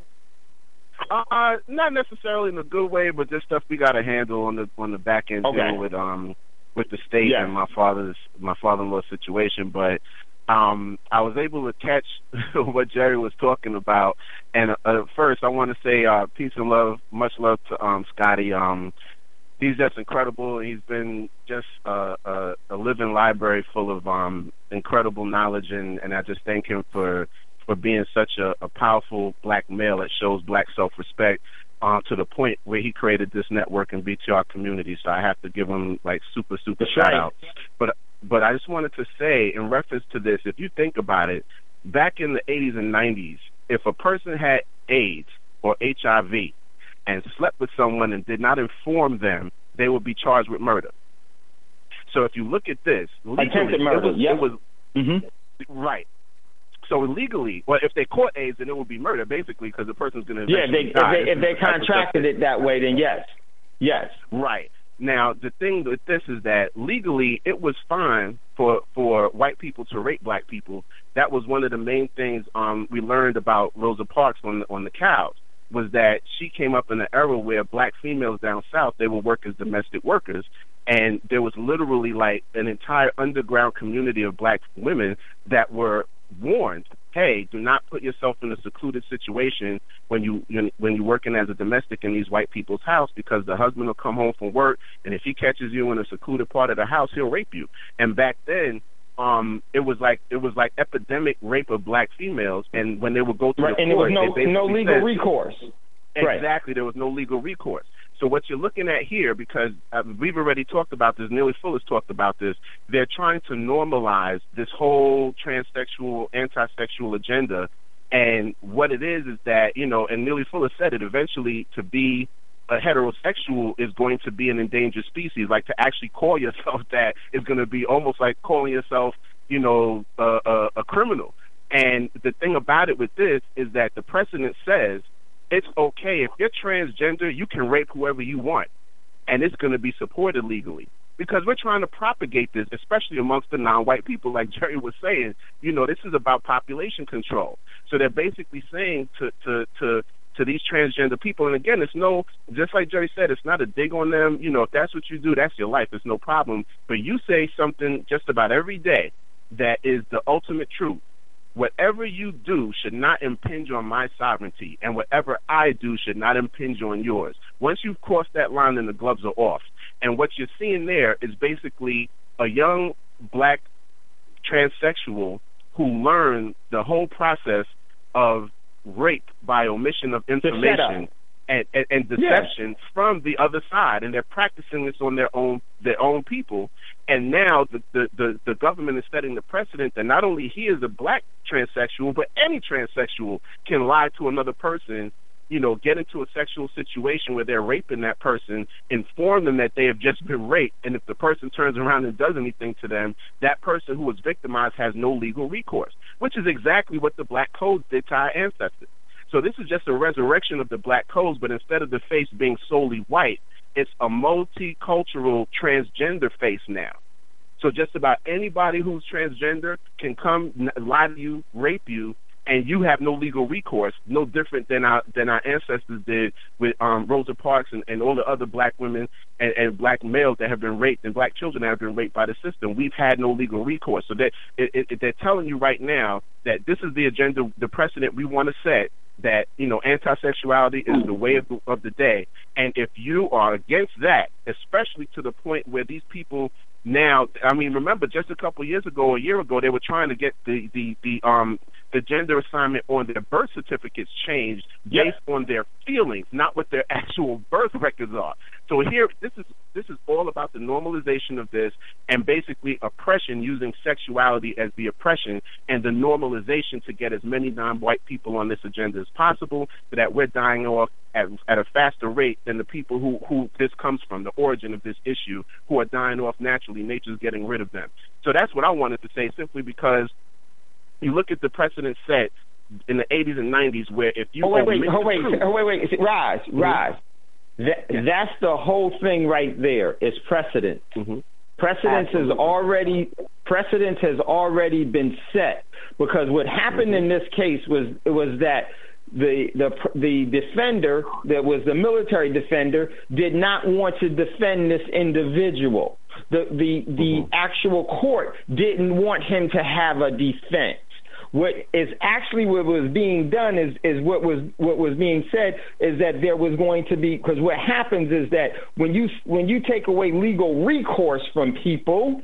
Uh, not necessarily in a good way, but just stuff we got to handle on the on the back end, okay. dealing with um with the state yeah. and my father's my father-in-law's situation, but. Um, I was able to catch what Jerry was talking about, and uh, first I want to say uh, peace and love, much love to um, Scotty. Um, he's just incredible. He's been just uh, a, a living library full of um, incredible knowledge, and, and I just thank him for for being such a, a powerful black male that shows black self-respect uh, to the point where he created this network in B T R community. So I have to give him like super super That's shout right. out. But But I just wanted to say, in reference to this, if you think about it, back in the eighties and nineties, if a person had AIDS or H I V and slept with someone and did not inform them, they would be charged with murder. So if you look at this, legally, attempted murder, it was, yep. it was mm-hmm. right. So legally, well, if they caught AIDS, then it would be murder, basically, because the person's going to yeah. They, die. If they, if they contracted it that way, then yes, yes, right. Now, the thing with this is that legally it was fine for, for white people to rape black people. That was one of the main things um, we learned about Rosa Parks on the, on the cows, was that she came up in an era where black females down south, they would work as domestic workers, and there was literally like an entire underground community of black women that were warned, hey, do not put yourself in a secluded situation when you when you're working as a domestic in these white people's house, because the husband will come home from work, and if he catches you in a secluded part of the house, he'll rape you. And back then, um, it was like it was like epidemic rape of black females, and when they would go to right, the and court, there was no no legal said, recourse. Exactly, right. There was no legal recourse. So what you're looking at here, because uh, we've already talked about this, Neely Fuller's talked about this, they're trying to normalize this whole transsexual, anti-sexual agenda. And what it is is that, you know, and Neely Fuller said it, eventually to be a heterosexual is going to be an endangered species. Like, to actually call yourself that is going to be almost like calling yourself, you know, a, a, a criminal. And the thing about it with this is that the precedent says it's okay. If you're transgender, you can rape whoever you want, and it's going to be supported legally. Because we're trying to propagate this, especially amongst the non-white people, like Jerry was saying. You know, this is about population control. So they're basically saying to to to to these transgender people, and again, it's no, just like Jerry said, it's not a dig on them. You know, if that's what you do, that's your life. It's no problem. But you say something just about every day that is the ultimate truth. Whatever you do should not impinge on my sovereignty, and whatever I do should not impinge on yours. Once you've crossed that line, then the gloves are off. And what you're seeing there is basically a young black transsexual who learned the whole process of rape by omission of information and, and, and deception yes. from the other side, and they're practicing this on their own their own people. And now the, the, the, the government is setting the precedent that not only he is a black transsexual, but any transsexual can lie to another person, you know, get into a sexual situation where they're raping that person, inform them that they have just been raped, and if the person turns around and does anything to them, that person who was victimized has no legal recourse, which is exactly what the black codes did to our ancestors. So this is just a resurrection of the black codes, but instead of the face being solely white, it's a multicultural transgender face now. So just about anybody who's transgender can come lie to you, rape you, and you have no legal recourse, no different than our than our ancestors did with um, Rosa Parks and, and all the other black women and, and black males that have been raped and black children that have been raped by the system. We've had no legal recourse. So that it, it, they're telling you right now that this is the agenda, the precedent we want to set, that, you know, anti-sexuality is the way of the, of the day. And if you are against that, especially to the point where these people now, I mean, remember just a couple of years ago, a year ago, they were trying to get the, the, the um the gender assignment on their birth certificates changed based yep. on their feelings, not what their actual birth records are. So here, this is this is all about the normalization of this, and basically oppression, using sexuality as the oppression, and the normalization to get as many non-white people on this agenda as possible, so that we're dying off at, at a faster rate than the people who, who this comes from, the origin of this issue, who are dying off naturally. Nature's getting rid of them. So that's what I wanted to say, simply because you look at the precedent set in the eighties and nineties, where if you oh wait wait oh wait truth, oh wait wait Rise mm-hmm. Rise that, yeah. that's the whole thing right there is precedent. Mm-hmm. Precedence has already precedence has already been set, because what happened mm-hmm. in this case was was that the the the defender, that was the military defender, did not want to defend this individual. The the the mm-hmm. actual court didn't want him to have a defense. What is actually what was being done is, is what was what was being said is that there was going to be, because what happens is that when you when you take away legal recourse from people,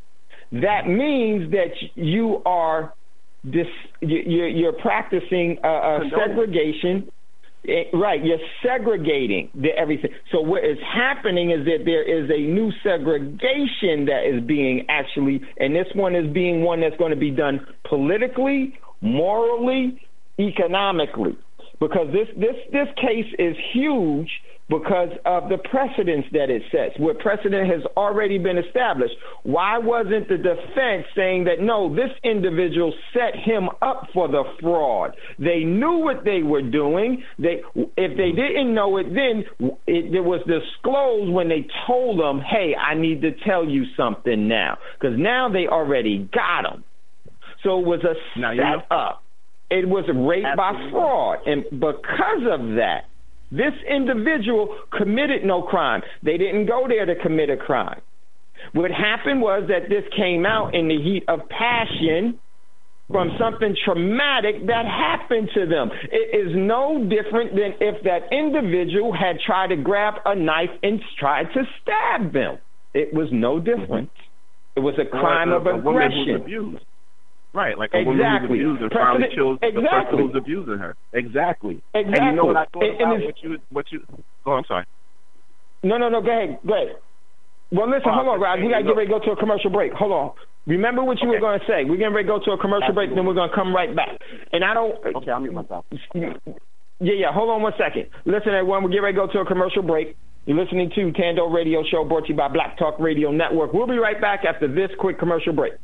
that means that you are this you're, you're practicing a, a segregation. It, right, you're segregating the everything. So what is happening is that there is a new segregation that is being actually, and this one is being one that's going to be done politically, morally, economically, because this this this case is huge because of the precedence that it sets, where precedent has already been established. Why wasn't the defense saying that, no, this individual set him up for the fraud? They knew what they were doing. They, if they didn't know it then, it, it was disclosed when they told them, hey, I need to tell you something now, because now they already got him. So it was a set up. It was rape by fraud. And because of that, this individual committed no crime. They didn't go there to commit a crime. What happened was that this came out in the heat of passion from something traumatic that happened to them. It is no different than if that individual had tried to grab a knife and tried to stab them. It was no different. It was a crime a, of a woman who's aggression. abused. Right, like a exactly. woman who's abused and Precedent, finally kills exactly. the person who's abusing her. Exactly. Exactly. And you know what I thought and, about and what you what you? Oh, I'm sorry. No, no, no. Go ahead. Go ahead. Well, listen. Oh, hold on, Rod. We gotta get ready to go to a commercial break. Hold on. Remember what you okay. were going to say. We're getting ready to go to a commercial Absolutely. break, then we're going to come right back. And I don't. Okay, I'll mute myself. Yeah, yeah. Hold on one second. Listen, everyone. We're getting ready to go to a commercial break. You're listening to Tando Radio Show, brought to you by Black Talk Radio Network. We'll be right back after this quick commercial break.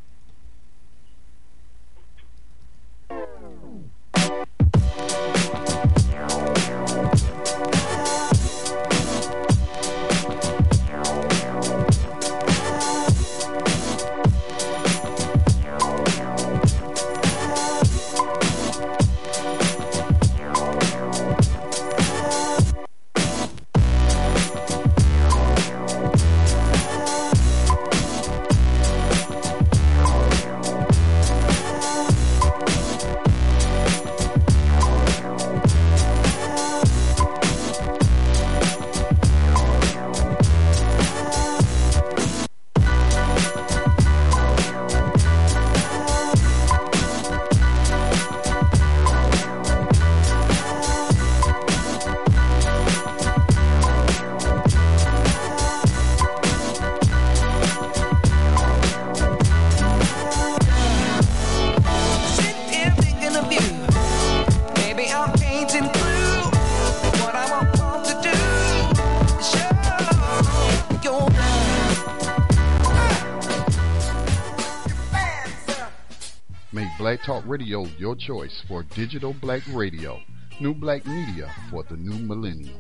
Black Talk Radio, your choice for digital black radio. New black media for the new millennium.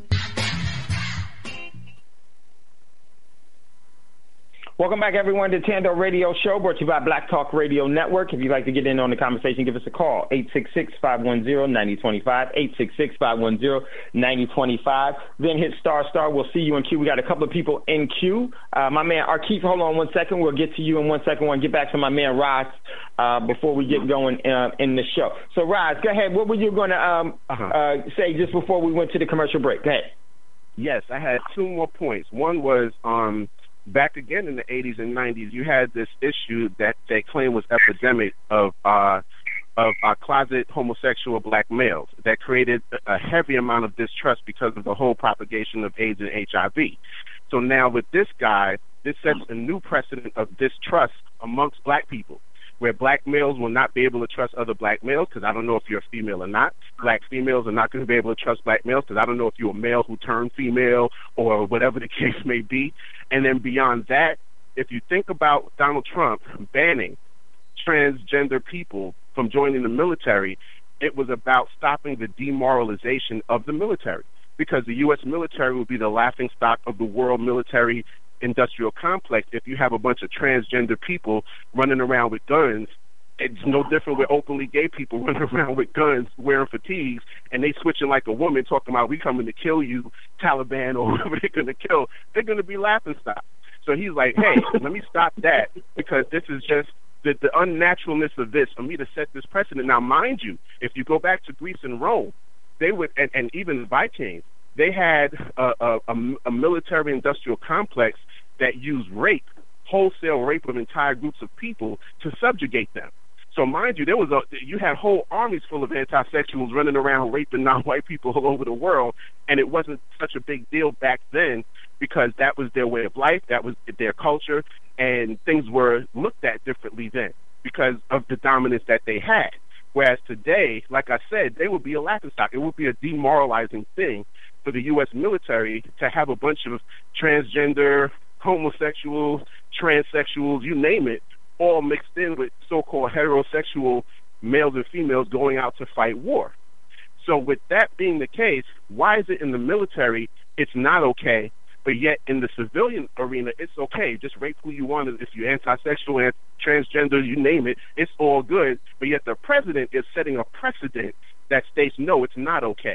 Welcome back, everyone, to Tando Radio Show, brought to you by Black Talk Radio Network. If you'd like to get in on the conversation, give us a call, eight six six, five one zero, nine zero two five, eight six six, five one zero, nine zero two five. Then hit star star. We'll see you in queue. We got a couple of people in queue. Uh, my man, Arkeith, hold on one second. We'll get to you in one second. We'll get back to my man, Roz, uh, before we get going uh, in the show. So, Roz, go ahead. What were you going to um, uh-huh. uh, say just before we went to the commercial break? Go ahead. Yes, I had two more points. One was um, back again in the eighties and nineties, you had this issue that they claim was epidemic of uh, of uh, closet homosexual black males that created a heavy amount of distrust because of the whole propagation of AIDS and H I V. So now with this guy, this sets a new precedent of distrust amongst black people, where black males will not be able to trust other black males, because I don't know if you're a female or not. Black females are not going to be able to trust black males, because I don't know if you're a male who turned female or whatever the case may be. And then beyond that, if you think about Donald Trump banning transgender people from joining the military, it was about stopping the demoralization of the military, because the U S military will be the laughingstock of the world military industrial complex if you have a bunch of transgender people running around with guns. It's no different with openly gay people running around with guns, wearing fatigues, and they switching like a woman, talking about, we coming to kill you, Taliban, or whoever they're going to kill. They're going to be laughingstock. So he's like, hey, let me stop that, because this is just the, the unnaturalness of this for me to set this precedent. Now, mind you, if you go back to Greece and Rome, they would, and, and even the Vikings, they had a, a, a military industrial complex that used rape, wholesale rape of entire groups of people to subjugate them. So mind you, there was a you had whole armies full of anti-sexuals running around raping non-white people all over the world, and it wasn't such a big deal back then because that was their way of life, that was their culture, and things were looked at differently then because of the dominance that they had. Whereas today, like I said, they would be a laughingstock. It would be a demoralizing thing for the U S military to have a bunch of transgender, homosexuals, transsexuals, you name it, all mixed in with so-called heterosexual males and females going out to fight war. So with that being the case, why is it in the military it's not okay, but yet in the civilian arena it's okay? Just rape who you want. If you're anti-sexual and transgender, you name it, it's all good. But yet the president is setting a precedent that states, no, it's not okay.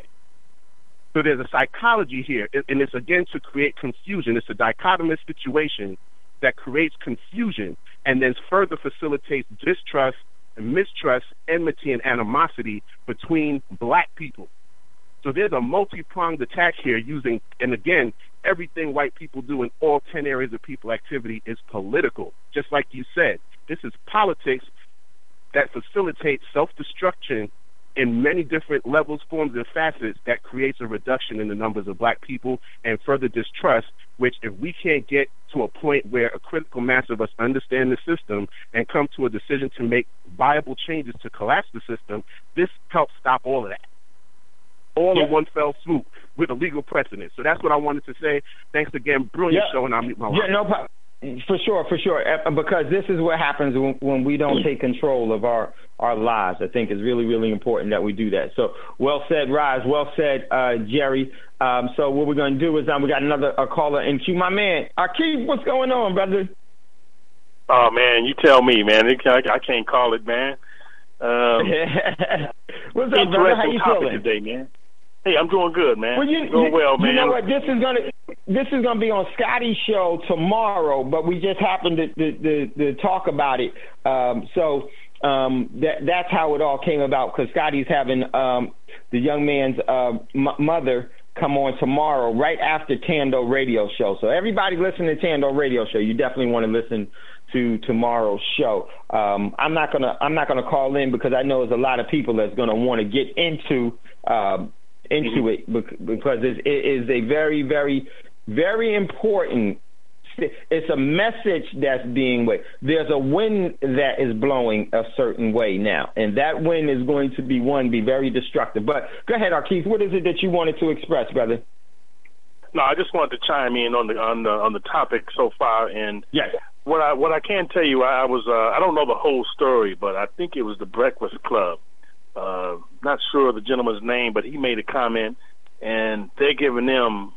So there's a psychology here, and it's, again, to create confusion. It's a dichotomous situation that creates confusion and then further facilitates distrust and mistrust, enmity, and animosity between black people. So there's a multi-pronged attack here using, and again, everything white people do in all ten areas of people activity is political. Just like you said, this is politics that facilitates self-destruction in many different levels, forms, and facets that creates a reduction in the numbers of black people and further distrust, which if we can't get to a point where a critical mass of us understand the system and come to a decision to make viable changes to collapse the system, this helps stop all of that. All yeah. in one fell swoop with a legal precedent. So that's what I wanted to say. Thanks again. Brilliant yeah. show, and I'll mute my Yeah, no problem. For sure, for sure. Because this is what happens when, when we don't take control of our, our lives. I think it's really, really important that we do that. So well said, Roz. Well said, uh, Jerry. Um, so what we're going to do is um, we got another a caller in queue. My man, Akeem, what's going on, brother? Oh, man, you tell me, man. I, I can't call it, man. Um, what's up, brother? How you feeling today, man? Hey, I'm doing good, man. Well, you, doing you, well, man. You know what? This is gonna this is gonna be on Scotty's show tomorrow, but we just happened to to, to, to talk about it. Um, so um, that that's how it all came about, because Scotty's having um, the young man's uh, m- mother come on tomorrow, right after Tando Radio Show. So everybody listening to Tando Radio Show, you definitely want to listen to tomorrow's show. Um, I'm not gonna I'm not gonna call in because I know there's a lot of people that's gonna want to get into. Um, into it because it is a very, very, very important. It's a message that's being way. There's a wind that is blowing a certain way now, and that wind is going to be one be very destructive. But go ahead, Arkeith. What is it that you wanted to express, brother? No, I just wanted to chime in on the on the on the topic so far, and yes. what I what I can tell you, I, I was uh, I don't know the whole story, but I think it was the Breakfast Club. Uh, not sure of the gentleman's name, but he made a comment, and they're giving them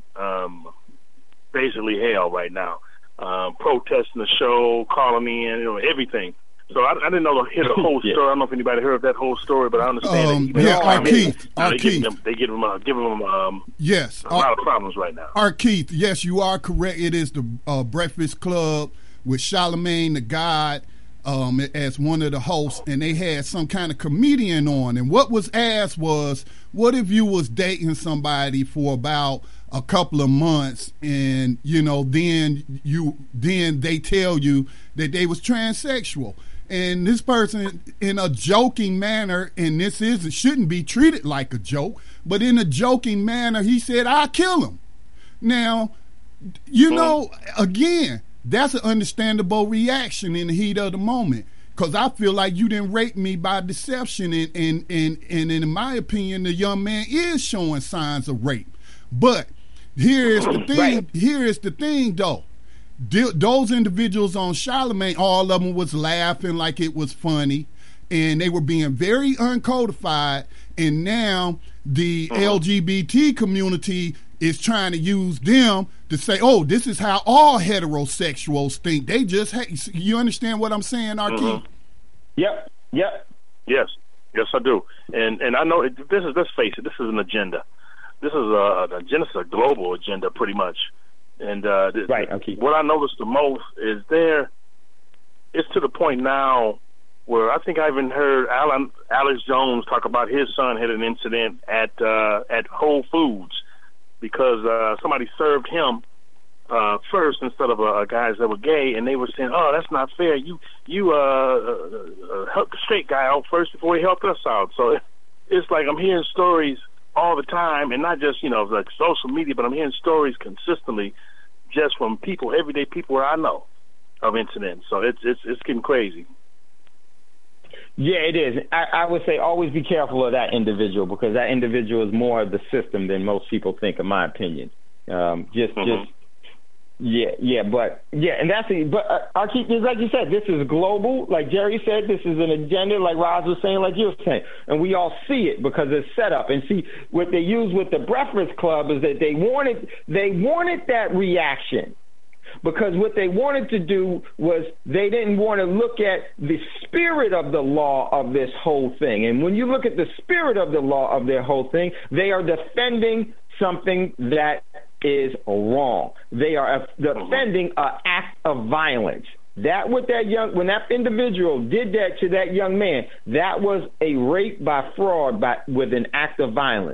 um, basically hell right now, um, protesting the show, calling in, you know, everything. So I, I didn't know the, hear the whole story. yeah. I don't know if anybody heard of that whole story, but I understand. Um, that yeah, Arkeith, Arkeith. They give them, they give them, uh, give them um, yes, a lot of problems right now. Arkeith, yes, you are correct. It is the uh, Breakfast Club with Charlamagne the God. Um, as one of the hosts, and they had some kind of comedian on, and what was asked was, what if you was dating somebody for about a couple of months, and you know, then you then they tell you that they was transsexual, and this person, in a joking manner, and this is shouldn't be treated like a joke, but in a joking manner, he said, "I'll kill him." Now, you know, again. That's an understandable reaction in the heat of the moment, because I feel like you didn't rape me by deception, and, and, and, and in my opinion, the young man is showing signs of rape. But here is the thing, right. here is the thing, though. D- those individuals on Charlamagne, all of them was laughing like it was funny, and they were being very uncodified, and now the uh-huh. L G B T community is trying to use them to say, oh, this is how all heterosexuals think. They just hate. You understand what I'm saying, Arkeith? Mm-hmm. Yep, yep. Yes, yes, I do. And and I know it, this is, let's face it, this is an agenda. This is a, an agenda, a global agenda, pretty much. And uh, th- right, okay. what I noticed the most is there, it's to the point now where I think I even heard Alan, Alex Jones talk about his son had an incident at uh, at Whole Foods, because uh, somebody served him uh, first instead of uh, guys that were gay, and they were saying, "Oh, that's not fair. You you uh, uh, helped the straight guy out first before he helped us out." So it's like I'm hearing stories all the time, and not just you know like social media, but I'm hearing stories consistently just from people, everyday people where I know of incidents. So it's it's it's getting crazy. Yeah, it is. I, I would say always be careful of that individual, because that individual is more of the system than most people think, in my opinion. Um, just, mm-hmm. just, yeah, yeah, but yeah, and that's it. But uh, Arkeith, like you said, this is global. Like Jerry said, this is an agenda. Like Roz was saying, like you were saying, and we all see it because it's set up. And see what they use with the Breakfast Club is that they wanted, they wanted that reaction. Because what they wanted to do was they didn't want to look at the spirit of the law of this whole thing. And when you look at the spirit of the law of their whole thing, they are defending something that is wrong. They are defending an act of violence. That what that young when that individual did that to that young man, that was a rape by fraud by with an act of violence.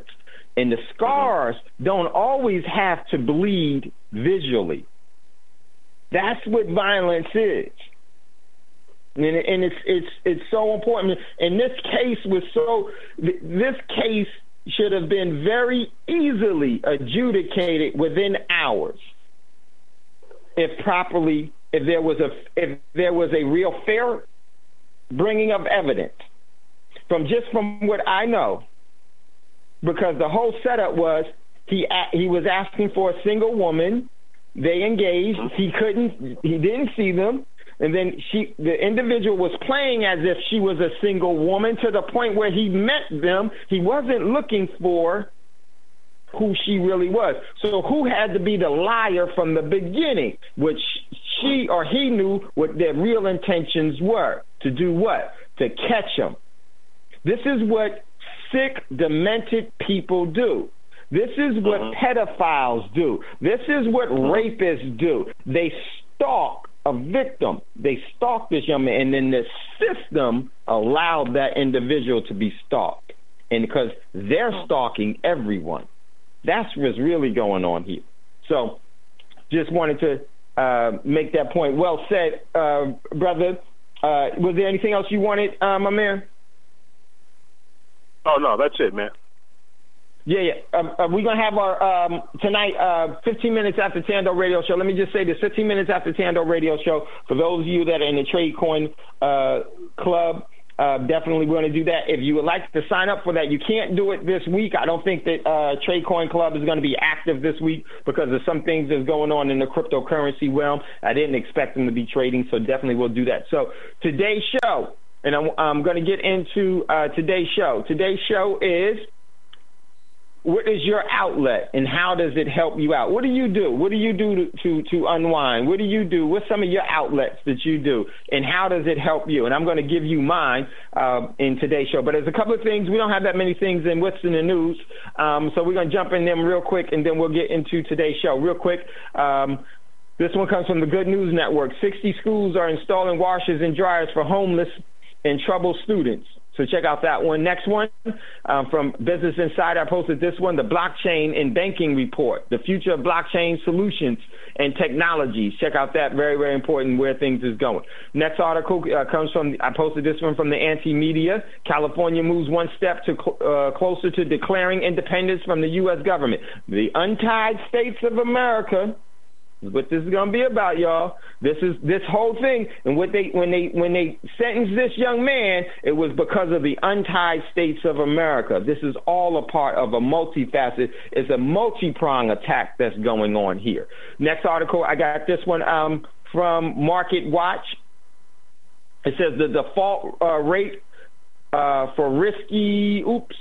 And the scars don't always have to bleed visually. That's what violence is. And, and it's it's it's so important. And this case was so this case should have been very easily adjudicated within hours if properly if there was a if there was a real fair bringing of evidence. From just from what I know, because the whole setup was he he was asking for a single woman. They engaged. He couldn't. He didn't see them, and then she, the individual, was playing as if she was a single woman to the point where he met them. He wasn't looking for who she really was. So who had to be the liar from the beginning? Which she or he knew what their real intentions were. To do what? To catch them. This is what sick, demented people do. This is what uh-huh. pedophiles do. This is what rapists do. They stalk a victim. They stalk this young man, and then the system allowed that individual to be stalked. And because they're stalking everyone. That's what's really going on here. So just wanted to uh, make that point. Well said, uh, brother. Uh, was there anything else you wanted, uh, my man? Oh, no, that's it, man. Yeah, yeah. Um, uh, we're going to have our, um, tonight, uh, fifteen minutes after Tando Radio Show. Let me just say this, fifteen minutes after Tando Radio Show, for those of you that are in the Tradecoin uh, Club, uh, definitely we're going to do that. If you would like to sign up for that, you can't do it this week. I don't think that uh, Tradecoin Club is going to be active this week because of some things that's going on in the cryptocurrency realm. I didn't expect them to be trading, so definitely we'll do that. So today's show, and I'm, I'm going to get into uh, today's show. Today's show is, what is your outlet and how does it help you out? What do you do? What do you do to, to, to unwind? What do you do? What's some of your outlets that you do? And how does it help you? And I'm going to give you mine uh, in today's show. But there's a couple of things. We don't have that many things in what's in the news. Um, so we're going to jump in them real quick, and then we'll get into today's show. Real quick, um, this one comes from the Good News Network. sixty schools are installing washers and dryers for homeless and troubled students. So check out that one. Next one, um, from Business Insider, I posted this one, the Blockchain and Banking Report, the future of blockchain solutions and technologies. Check out that. Very, very important where things is going. Next article uh, comes from, I posted this one from the Anti-Media. California moves one step to uh, closer to declaring independence from the U S government. The untied states of America, what this is going to be about, y'all. This is this whole thing, and what they when they when they sentenced this young man, it was because of the untied states of America. This is all a part of a multifaceted, it's a multi-prong attack that's going on here. Next article, I got this one um, from Market Watch. It says the default uh, rate uh, for risky. Oops,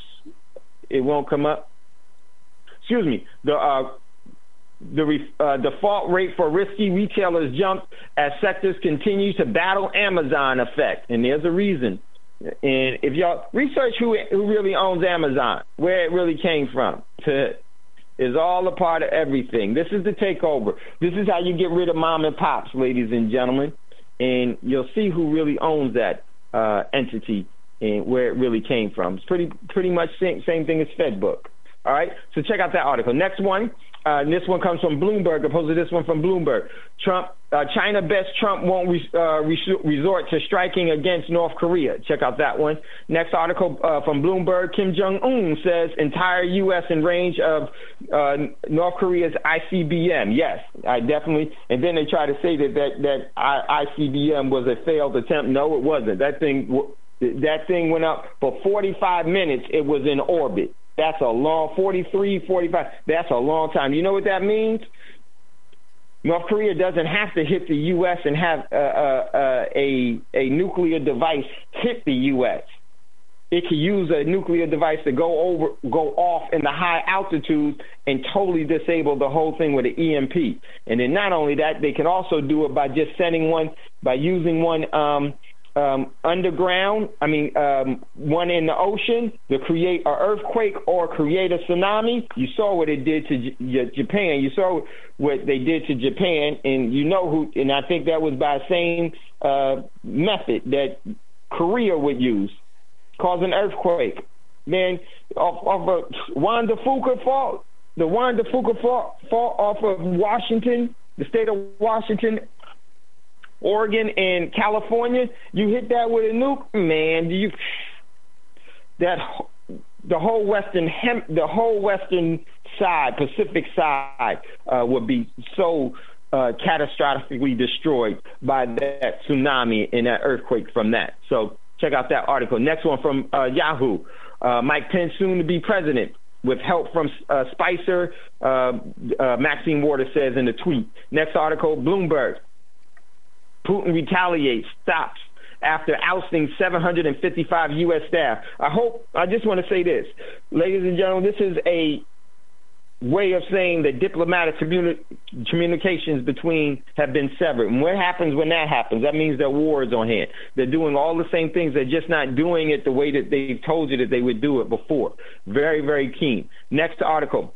it won't come up. Excuse me. The uh, The uh, default rate for risky retailers jumped as sectors continue to battle Amazon effect. And there's a reason. And if y'all research who who really owns Amazon, where it really came from, to, is all a part of everything. This is the takeover. This is how you get rid of mom and pops, ladies and gentlemen. And you'll see who really owns that uh, entity and where it really came from. It's pretty pretty much same, same thing as FedBook. All right? So check out that article. Next one. Uh, and this one comes from Bloomberg, opposed to this one from Bloomberg. Trump, uh, China bets Trump won't re- uh, res- resort to striking against North Korea. Check out that one. Next article uh, from Bloomberg, Kim Jong-un says entire U S in range of uh, North Korea's I C B M. Yes, I definitely. And then they try to say that that, that I C B M was a failed attempt. No, it wasn't. That thing, that thing went up for forty-five minutes. It was in orbit. That's a long, forty-three, forty-five, that's a long time. You know what that means? North Korea doesn't have to hit the U S and have uh, uh, a, a nuclear device hit the U S. It can use a nuclear device to go over, go off in the high altitude and totally disable the whole thing with an E M P. And then not only that, they can also do it by just sending one, by using one um, Um, underground, I mean, um, one in the ocean to create an earthquake or create a tsunami. You saw what it did to J- Japan. You saw what they did to Japan, and you know who, and I think that was by the same uh, method that Korea would use, cause an earthquake. man, off, off of Wanda Fuka fault, the Wanda Fuka fault, fault off of Washington, the state of Washington, Oregon, and California. You hit that with a nuke, man. You that the whole western hem, the whole western side, Pacific side, uh, would be so uh, catastrophically destroyed by that tsunami and that earthquake from that. So check out that article. Next one from uh, Yahoo. Uh, Mike Pence soon to be president with help from uh, Spicer, uh, uh, Maxine Waters says in the tweet. Next article, Bloomberg. Putin retaliates, stops after ousting seven hundred fifty-five U S staff. I hope, I just want to say this. Ladies and gentlemen, this is a way of saying that diplomatic communi- communications between have been severed. And what happens when that happens? That means that war is on hand. They're doing all the same things. They're just not doing it the way that they've told you that they would do it before. Very, very keen. Next article.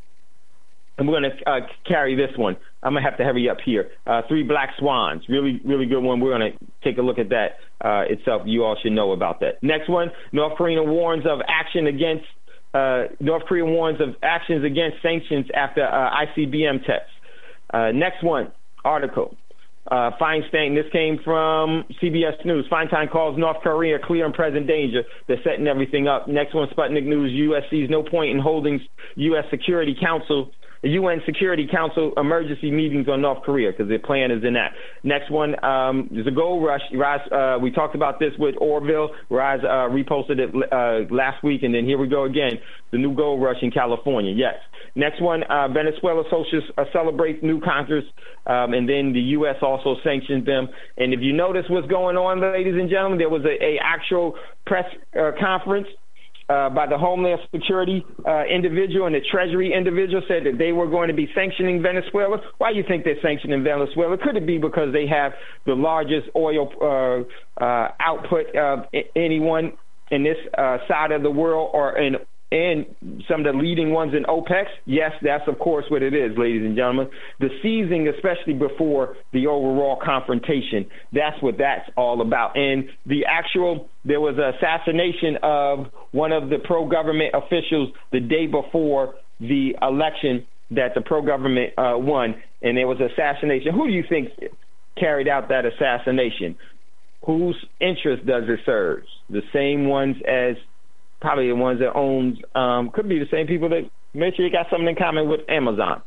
I'm going to uh, carry this one. I'm going to have to hurry up here. Uh, Three Black Swans. Really, really good one. We're going to take a look at that uh, itself. You all should know about that. Next one, North Korea warns of action against Uh, North Korea warns of actions against sanctions after uh, I C B M tests. Uh, next one, article. Uh, Feinstein, this came from C B S News. Feinstein calls North Korea clear and present danger. They're setting everything up. Next one, Sputnik News. U S sees no point in holding U S Security Council U N Security Council emergency meetings on North Korea because their plan is in that. Next one um, is a gold rush. Rise, uh, we talked about this with Orville. Rise uh, reposted it uh, last week, and then here we go again. The new gold rush in California. Yes. Next one, uh, Venezuela socialists uh, celebrate new Congress, um, and then the U S also sanctioned them. And if you notice what's going on, ladies and gentlemen, there was a, a actual press uh, conference Uh, by the Homeland Security uh, individual and the Treasury individual said that they were going to be sanctioning Venezuela. Why do you think they're sanctioning Venezuela? Could it be because they have the largest oil uh, uh, output of anyone in this uh, side of the world, or in and some of the leading ones in OPEC? Yes, that's of course what it is, ladies and gentlemen. The seizing, especially before the overall confrontation, that's what that's all about. And the actual, there was an assassination of one of the pro-government officials the day before the election that the pro-government uh, won, and there was assassination. Who do you think carried out that assassination? Whose interest does it serve? The same ones as probably the ones that owns, um, could be the same people that make sure you got something in common with Amazon.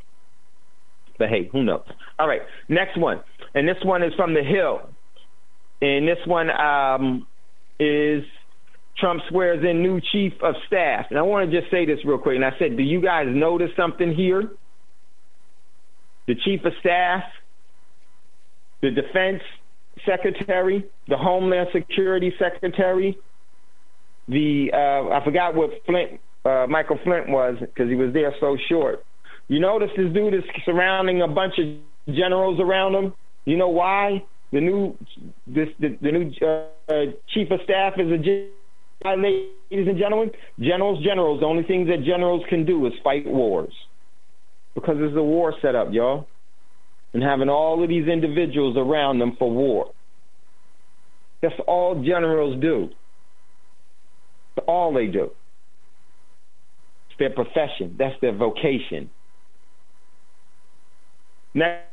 But hey, who knows? All right, next one. And this one is from The Hill. And this one um, is Trump swears in new chief of staff. And I want to just say this real quick. And I said, do you guys notice something here? The chief of staff, the defense secretary, the Homeland Security secretary, The uh, I forgot what Flint, uh, Michael Flint was because he was there so short. You notice this dude is surrounding a bunch of generals around him. You know why? The new this the, the new uh, chief of staff is a general, ladies and gentlemen. Generals, generals. The only things that generals can do is fight wars because there's a war set up, y'all, and having all of these individuals around them for war. That's all generals do. That's all they do. It's their profession. That's their vocation. Next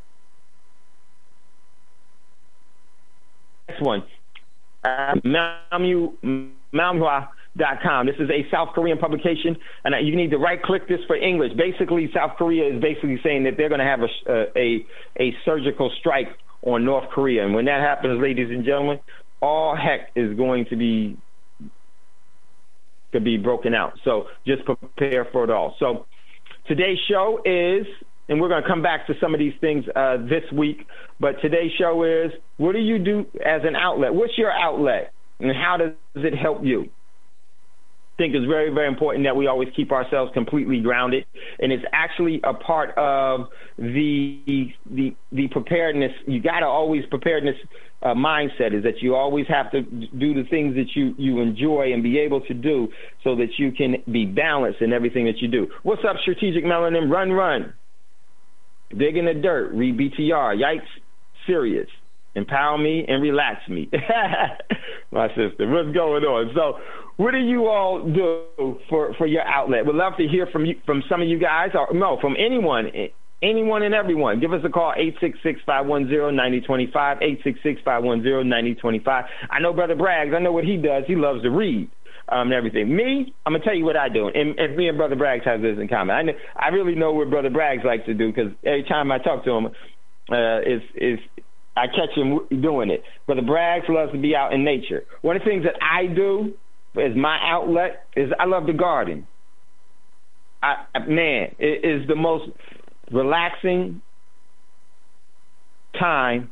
one. Uh, Malmhua dot com. This is a South Korean publication, and you need to right-click this for English. Basically, South Korea is basically saying that they're going to have a, a, a surgical strike on North Korea. And when that happens, ladies and gentlemen, all heck is going to be could be broken out. So just prepare for it all. So today's show is, and we're going to come back to some of these things uh, this week, but today's show is, what do you do as an outlet? What's your outlet, and how does it help you? I think it's very, very important that we always keep ourselves completely grounded, and it's actually a part of the the the preparedness. You got to always preparedness uh, mindset is that you always have to do the things that you you enjoy and be able to do, so that you can be balanced in everything that you do. What's up, Strategic Melanin? Run, run. Dig in the dirt. Read B T R. Yikes. Serious. empower me, and relax me. My sister, what's going on? So what do you all do for, for your outlet? We'd love to hear from you, from some of you guys, or no, from anyone, anyone and everyone. Give us a call, eight six six, five one zero, nine zero two five, eight six six, five one zero, nine zero two five. I know Brother Braggs, I know what he does. He loves to read. Um, and everything. Me, I'm gonna tell you what I do, and, and me and Brother Braggs have this in common. I, know, I really know what Brother Braggs likes to do because every time I talk to him, uh, is is I catch him doing it. Brother Braggs loves to be out in nature. One of the things that I do as my outlet is I love to garden. I, man, it is the most relaxing time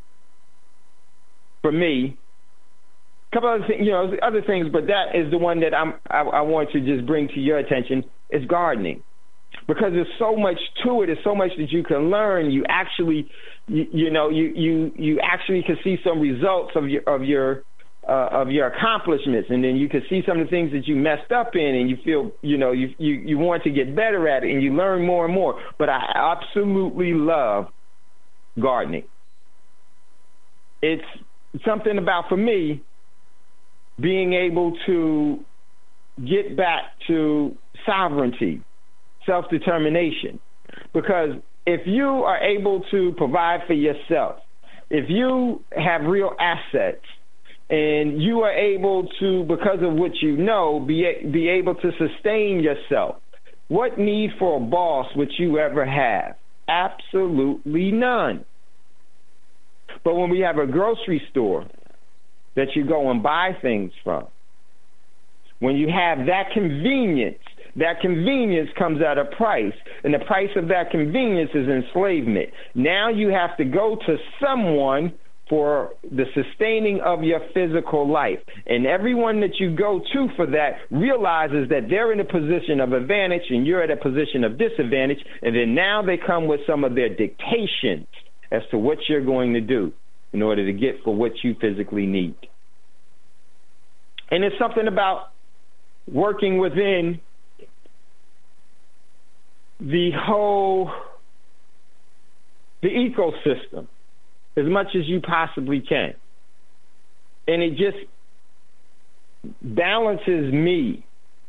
for me. A couple other things, you know, other things, but that is the one that I'm, I, I want to just bring to your attention is gardening, because there's so much to it. There's so much that you can learn. You actually, you, you know, you, you, you actually can see some results of your of your uh, of your accomplishments, and then you can see some of the things that you messed up in, and you feel, you know, you you you want to get better at it, and you learn more and more. But I absolutely love gardening. It's something about, for me, being able to get back to sovereignty, self-determination. Because if you are able to provide for yourself, if you have real assets, and you are able to, because of what you know, be, be able to sustain yourself, what need for a boss would you ever have? Absolutely none. But when we have a grocery store that you go and buy things from, when you have that convenience, that convenience comes at a price, and the price of that convenience is enslavement. Now you have to go to someone for the sustaining of your physical life, and everyone that you go to for that realizes that they're in a position of advantage and you're at a position of disadvantage, and then now they come with some of their dictations as to what you're going to do in order to get for what you physically need. And it's something about working within the whole, the ecosystem as much as you possibly can. And it just balances me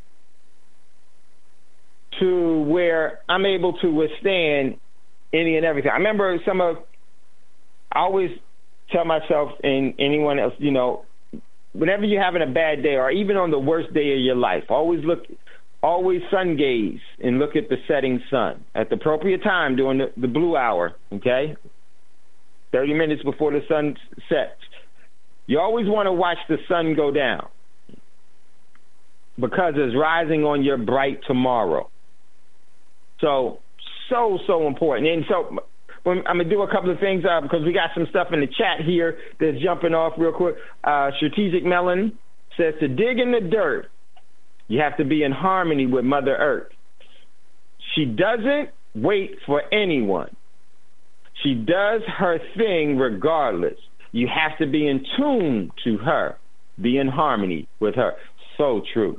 to where I'm able to withstand any and everything. I remember some of, I always tell myself and anyone else, you know, whenever you're having a bad day or even on the worst day of your life, always look, always sun gaze and look at the setting sun at the appropriate time during the, the blue hour, okay? thirty minutes before the sun sets. You always want to watch the sun go down because it's rising on your bright tomorrow. So, so, so important. And so I'm going to do a couple of things uh, because we got some stuff in the chat here that's jumping off real quick. Uh, Strategic Melon says to dig in the dirt, you have to be in harmony with Mother Earth. She doesn't wait for anyone. She does her thing regardless. You have to be in tune to her, be in harmony with her. So true.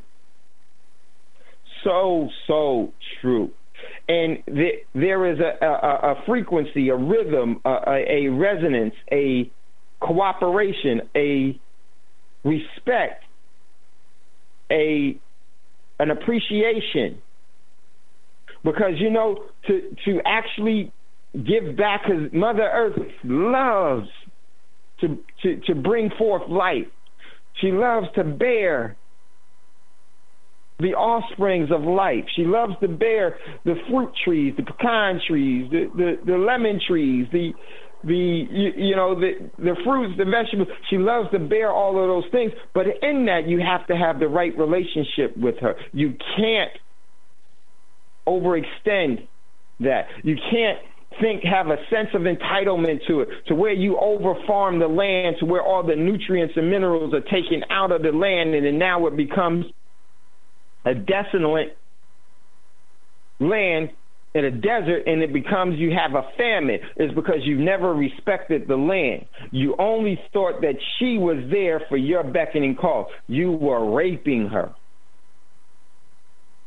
So, so true. And th- there is a, a, a frequency, a rhythm, a, a resonance, a cooperation, a respect, a an appreciation. Because, you know, to, to actually give back, because Mother Earth loves to, to, to bring forth life. She loves to bear the offsprings of life. She loves to bear the fruit trees, the pecan trees, the, the, the lemon trees, the the you, you know the the fruits, the vegetables. She loves to bear all of those things. But in that, you have to have the right relationship with her. You can't overextend that. You can't think have a sense of entitlement to it, to where you overfarm the land, to where all the nutrients and minerals are taken out of the land, and then now it becomes a desolate land in a desert, and it becomes you have a famine. It's because you never respected the land. You only thought that she was there for your beckoning call. You were raping her.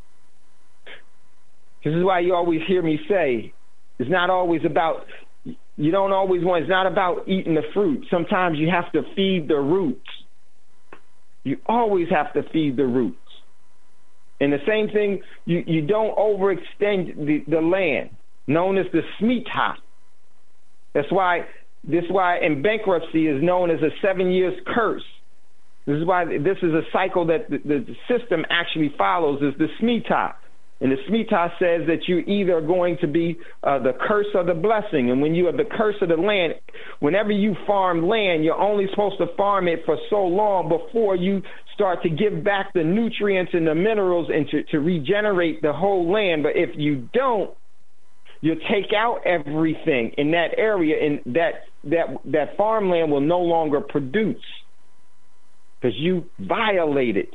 This is why you always hear me say, it's not always about you don't always want, it's not about eating the fruit. Sometimes you have to feed the roots. You always have to feed the roots. And the same thing, you, you don't overextend the, the land, known as the Shemitah. That's why, this is why in bankruptcy is known as a seven years curse. This is why this is a cycle that the, the system actually follows, is the Shemitah. And the Shemitah says that you're either going to be uh, the curse or the blessing. And when you have the curse of the land, whenever you farm land, you're only supposed to farm it for so long before you start to give back the nutrients and the minerals and to, to regenerate the whole land. But if you don't, you'll take out everything in that area, and that that that farmland will no longer produce because you violated.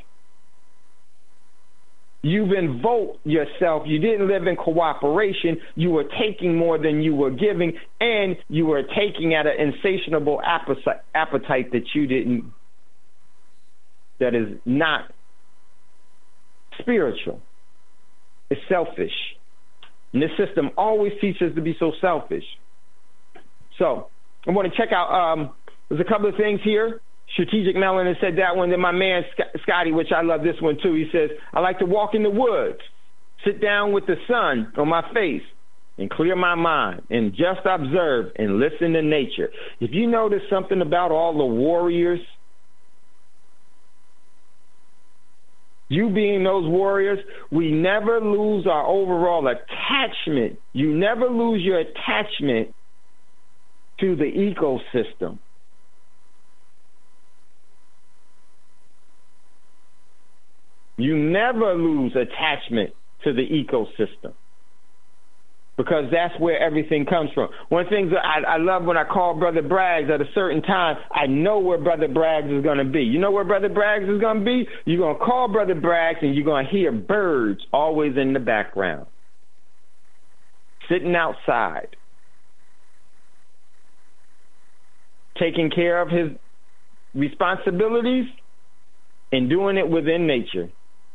You've invoked yourself. You didn't live in cooperation. You were taking more than you were giving, and you were taking at an insatiable appetite that you didn't, that is not spiritual. It's selfish. And this system always teaches us to be so selfish. So I want to check out, um, there's a couple of things here. Strategic Melanin said that one. Then my man Scotty, which I love this one too, he says, I like to walk in the woods, sit down with the sun on my face, and clear my mind, and just observe and listen to nature. If you notice something about all the warriors, you being those warriors, we never lose our overall attachment. You never lose your attachment to the ecosystem. You never lose attachment to the ecosystem because that's where everything comes from. One of the things that I, I love when I call Brother Braggs at a certain time, I know where Brother Braggs is going to be. You know where Brother Braggs is going to be? You're going to call Brother Braggs and you're going to hear birds always in the background, sitting outside, taking care of his responsibilities and doing it within nature.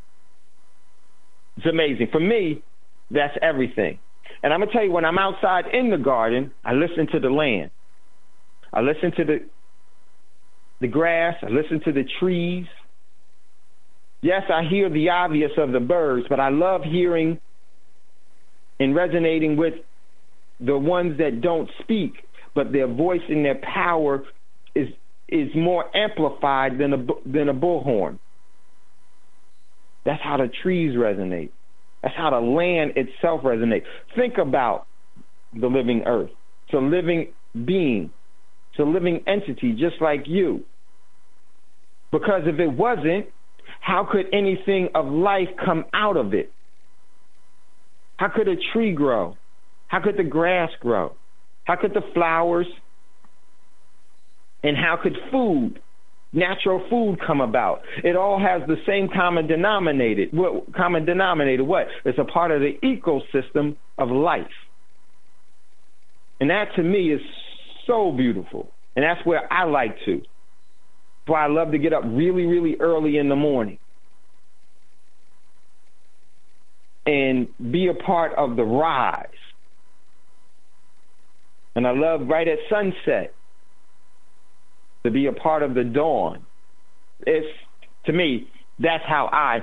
It's amazing. For me, that's everything. And I'm going to tell you, when I'm outside in the garden, I listen to the land. I listen to the the grass. I listen to the trees. Yes, I hear the obvious of the birds, but I love hearing and resonating with the ones that don't speak, but their voice and their power is is more amplified than a, than a bullhorn. That's how the trees resonate. That's how the land itself resonates. Think about the living earth. It's a living being. It's a living entity just like you. Because if it wasn't, how could anything of life come out of it? How could a tree grow? How could the grass grow? How could the flowers? And how could food, natural food, come about? It all has the same common denominator. What common denominator? What? It's a part of the ecosystem of life. And that to me is so beautiful. And that's where I like to. That's why I love to get up really, really early in the morning and be a part of the rise. And I love right at sunset to be a part of the dawn. It's, to me, that's how I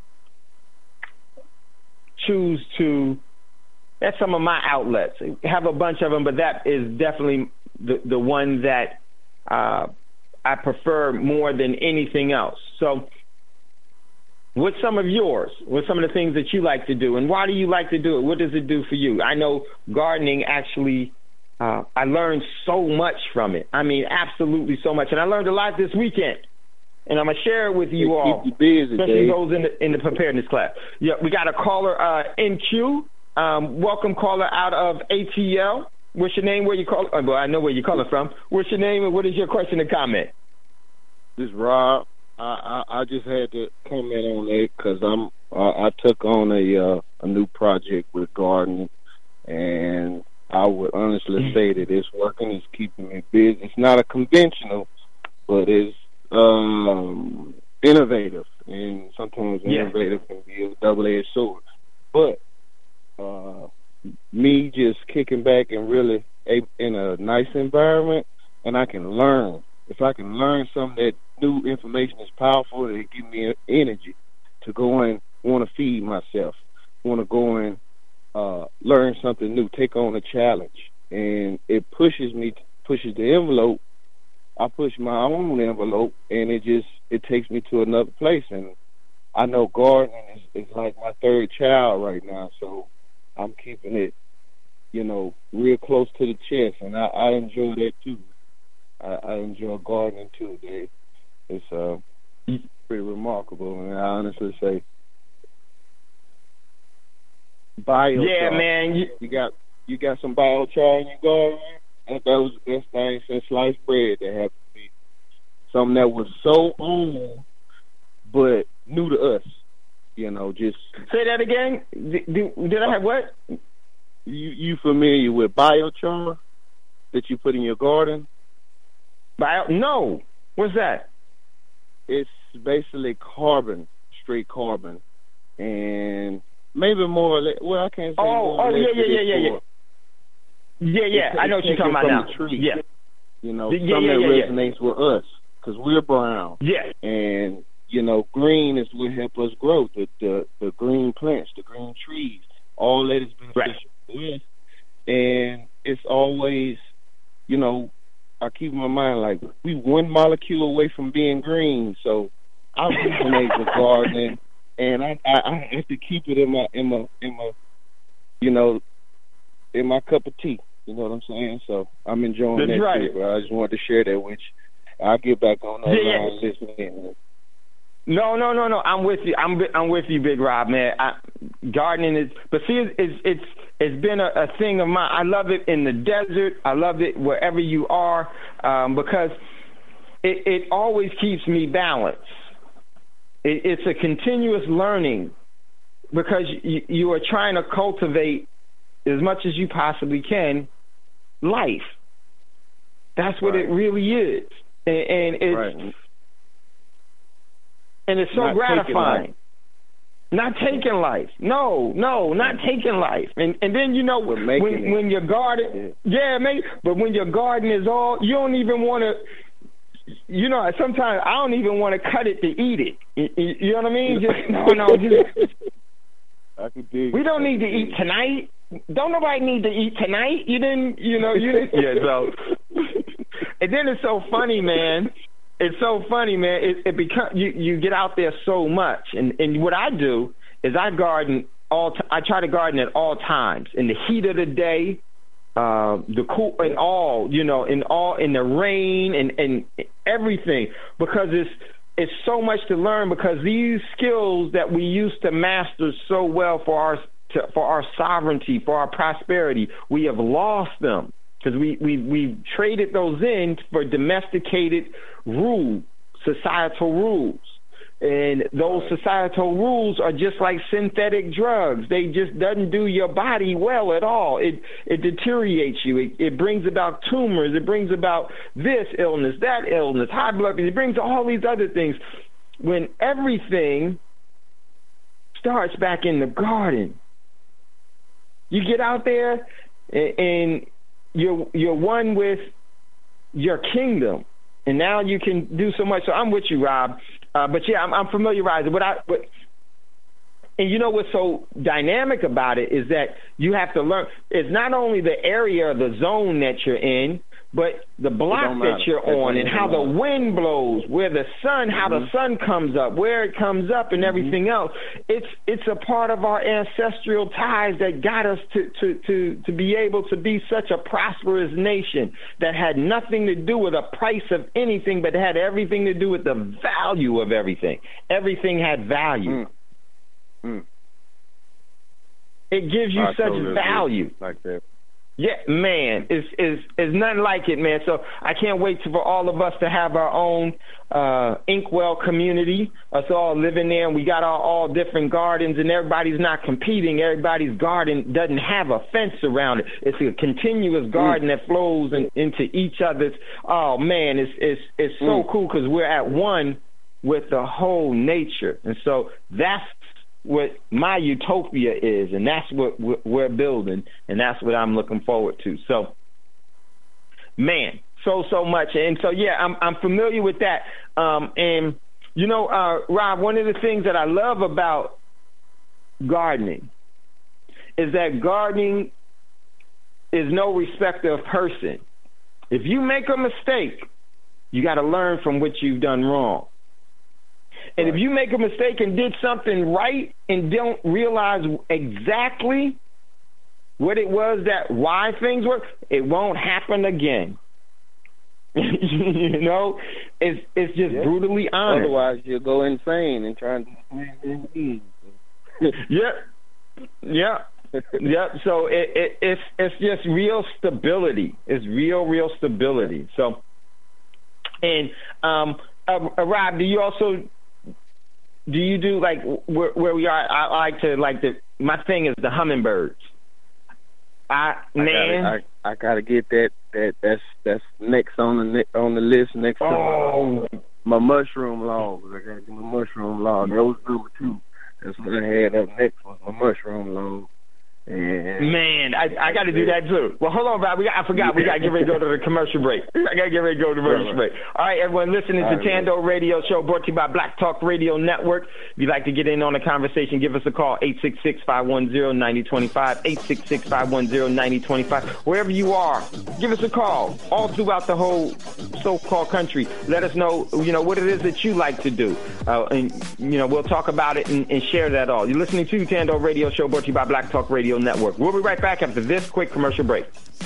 choose to, that's some of my outlets. I have a bunch of them, but that is definitely the, the one that uh, I prefer more than anything else. So what's some of yours? What's some of the things that you like to do? And why do you like to do it? What does it do for you? I know gardening actually, uh, I learned so much from it. I mean, absolutely so much. And I learned a lot this weekend. And I'm going to share it with you all, keep you busy, especially Dave. those in the, in the preparedness class. Yeah, we got a caller, uh, N Q. Um, welcome, caller, out of A T L. What's your name? Where you call? Oh, well, I know where you're calling from. What's your name, and what is your question and comment? This is Rob. I, I, I just had to comment on it because I'm uh, I took on a uh, a new project with gardening, and I would honestly say that it's working. It's keeping me busy. It's not a conventional, but it's um, innovative, and sometimes Yeah. innovative can be a double-edged sword. But uh, me just kicking back and really a, in a nice environment, and I can learn. If I can learn something that new information is powerful, it gives me energy to go and want to feed myself, want to go and uh, learn something new, take on a challenge, and it pushes me, pushes the envelope. I push my own envelope, and it just it takes me to another place. And I know gardening is, is like my third child right now, so I'm keeping it, you know, real close to the chest, and I, I enjoy that too. I, I enjoy gardening too, Dave. It's uh, pretty remarkable, and I honestly say, biochar. Yeah, man. You, you got you got some biochar in your garden. That was the best thing since sliced bread. That happened to me. Something that was so old, but new to us. You know, just say that again. Did, did I have what? You you familiar with biochar that you put in your garden? Bio? No. What's that? It's basically carbon, straight carbon, and maybe more or less. Well, I can't say. Oh, more oh, or less yeah, yeah, yeah, yeah, yeah. Yeah, yeah. It's, I know what you're talking about now. Tree. Yeah. You know, yeah, something yeah, that yeah, resonates yeah. with us because we're brown. Yeah. And you know, green is what help us grow. The the the green plants, the green trees, all that is beneficial for us. And it's always, you know, I keep in my mind like we one molecule away from being green. So I resonate with gardening, and I, I I have to keep it in my in my in my you know in my cup of tea. You know what I'm saying? So I'm enjoying That's that right. too, bro. I just wanted to share that with you. I'll get back on those yeah, lines listening. No, no, no, no. I'm with you. I'm I'm with you, Big Rob, man. I, gardening is, but see, it's it's it's, it's been a, a thing of mine. I love it in the desert. I love it wherever you are, um, because it, it always keeps me balanced. It, it's a continuous learning because you, you are trying to cultivate as much as you possibly can life. That's what right. it really is, and, and it's. Right. And it's so not gratifying. Not taking life. No, no, not taking life. And and then, you know, when when your garden, yeah, maybe, but when your garden is all, you don't even want to, you know, sometimes I don't even want to cut it to eat it. You, you know what I mean? Just, no, no, just, I could dig we don't need to eat tonight. Don't nobody need to eat tonight. You didn't, you know, you didn't. Yeah, so. And then it's so funny, man. It's so funny, man. It, it become you, you get out there so much, and, and what I do is I garden all. T- I try to garden at all times, in the heat of the day, uh, the cool, and all you know, in all in the rain and, and everything, because it's it's so much to learn. Because these skills that we used to master so well for our to, for our sovereignty, for our prosperity, we have lost them. Because we, we, we traded those in for domesticated rule, societal rules. And those societal rules are just like synthetic drugs. They just doesn't do your body well at all. It it deteriorates you. It, it brings about tumors. It brings about this illness, that illness, high blood pressure. It brings all these other things. When everything starts back in the garden, you get out there and, and You're you're one with your kingdom, and now you can do so much. So I'm with you, Rob. Uh, but yeah, I'm, I'm familiarized. What I what, and you know what's so dynamic about it is that you have to learn. It's not only the area or the zone that you're in, but the block that you're on, and how the wind blows, where the sun, how mm-hmm. the sun comes up, where it comes up, and mm-hmm. everything else. It's it's a part of our ancestral ties that got us to, to, to, to be able to be such a prosperous nation that had nothing to do with the price of anything, but had everything to do with the value of everything. Everything had value. Mm. Mm. It gives you I such totally value. Like that. Yeah, man, it's, it's, it's nothing like it, man. So I can't wait for all of us to have our own uh, Inkwell community, us all living there, and we got our all different gardens, and everybody's not competing. Everybody's garden doesn't have a fence around it. It's a continuous garden mm. that flows in, into each other's. Oh, man, it's, it's, it's so mm. cool because we're at one with the whole nature. And so that's what my utopia is, and that's what we're building, and that's what I'm looking forward to. So man, so so much. And so yeah, I'm I'm familiar with that. Um, and you know, uh, Rob, one of the things that I love about gardening is that gardening is no respecter of person. If you make a mistake, you got to learn from what you've done wrong. And if you make a mistake and did something right and don't realize exactly what it was that why things work, it won't happen again. You know, it's it's just yeah. brutally honest. Otherwise, you'll go insane and try and do the same thing. Yeah, yeah, yeah. So it, it it's it's just real stability. It's real, real stability. So, and um, uh, uh, Rob, do you also do you do like where, where we are? I like to like the my thing is the hummingbirds. I man. I gotta, I, I gotta get that. That that's that's next on the on the list. Next oh. to my mushroom logs. I gotta do my mushroom log. That was number two. That's what I had up next was my mushroom log. And man, I I got to do that too. Well, hold on, Rob. We got, I forgot. We got to get ready to go to the commercial break. I got to get ready to go to the commercial break. All right, everyone, listening to Tando Radio Show, brought to you by Black Talk Radio Network. If you'd like to get in on the conversation, give us a call, eight six six, five one zero, nine zero two five, eight six six, five one zero, nine zero two five. Wherever you are, give us a call. All throughout the whole so-called country, let us know, you know, what it is that you like to do. Uh, and, you know, we'll talk about it and, and share that all. You're listening to Tando Radio Show, brought to you by Black Talk Radio Network. We'll be right back after this quick commercial break.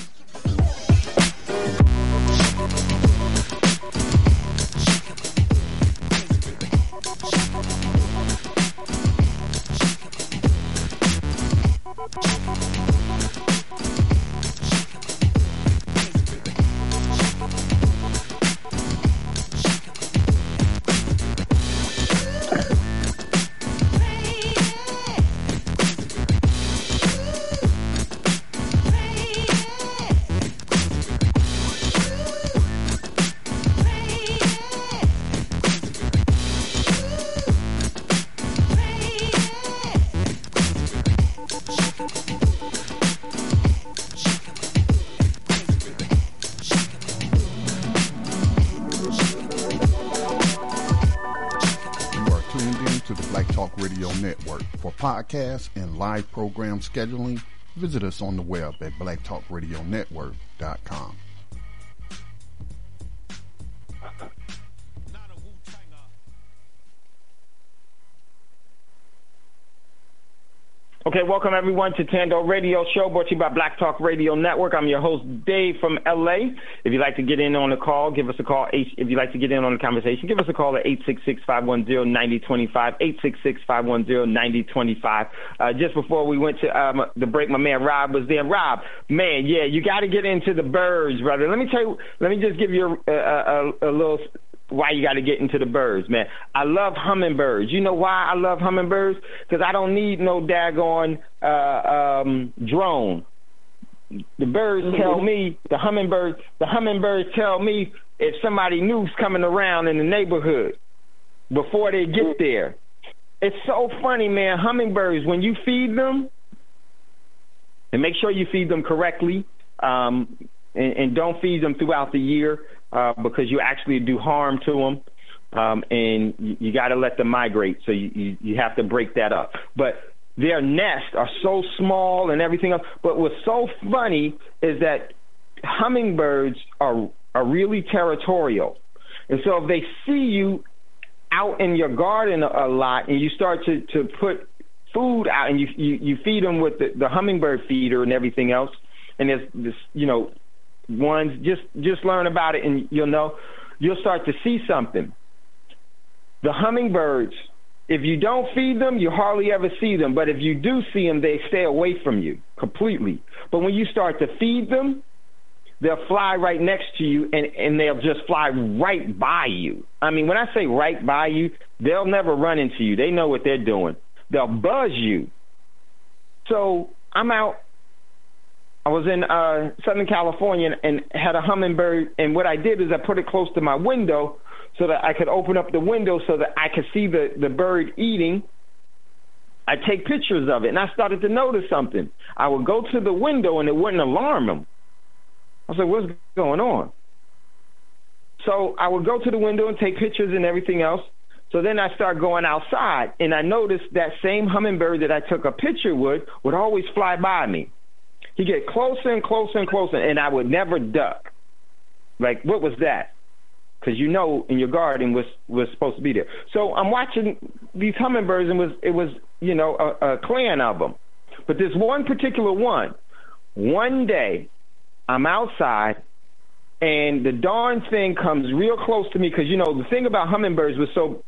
Podcasts and live program scheduling, visit us on the web at black talk radio network dot com. Okay, welcome everyone to Tando Radio Show, brought to you by Black Talk Radio Network. I'm your host, Dave from L A. If you'd like to get in on the call, give us a call. If you'd like to get in on the conversation, give us a call at eight six six, five one zero, nine zero two five, eight six six, five one zero, nine zero two five. Uh, just before we went to um, the break, my man Rob was there. Rob, man, yeah, you got to get into the birds, brother. Let me tell you, let me just give you a, a, a, a little why you got to get into the birds, man. I love hummingbirds. You know why I love hummingbirds? Because I don't need no daggone uh, um, drone. The birds mm-hmm. tell me, the hummingbirds, the hummingbirds tell me if somebody new's coming around in the neighborhood before they get there. It's so funny, man. Hummingbirds, when you feed them, and make sure you feed them correctly, um, and, and don't feed them throughout the year. Uh, because you actually do harm to them, um, and you, you got to let them migrate, so you, you, you have to break that up. But their nests are so small and everything else. But what's so funny is that hummingbirds are are really territorial. And so if they see you out in your garden a, a lot and you start to, to put food out and you, you, you feed them with the, the hummingbird feeder and everything else, and there's this, you know, ones, just just learn about it and you'll know, you'll start to see something. The hummingbirds, if you don't feed them, you hardly ever see them. But if you do see them, they stay away from you completely. But when you start to feed them, they'll fly right next to you and, and they'll just fly right by you. I mean, when I say right by you, they'll never run into you. They know what they're doing. They'll buzz you. So I'm out. I was in uh, Southern California and had a hummingbird, and what I did is I put it close to my window so that I could open up the window so that I could see the, the bird eating. I take pictures of it, and I started to notice something. I would go to the window, and it wouldn't alarm them. I was like, what's going on? So I would go to the window and take pictures and everything else. So then I start going outside, and I noticed that same hummingbird that I took a picture with would always fly by me. He'd get closer and closer and closer, and I would never duck. Like, what was that? Because you know in your garden was was supposed to be there. So I'm watching these hummingbirds, and was it was, you know, a, a clan of them. But this one particular one, one day I'm outside, and the darn thing comes real close to me because, you know, the thing about hummingbirds was so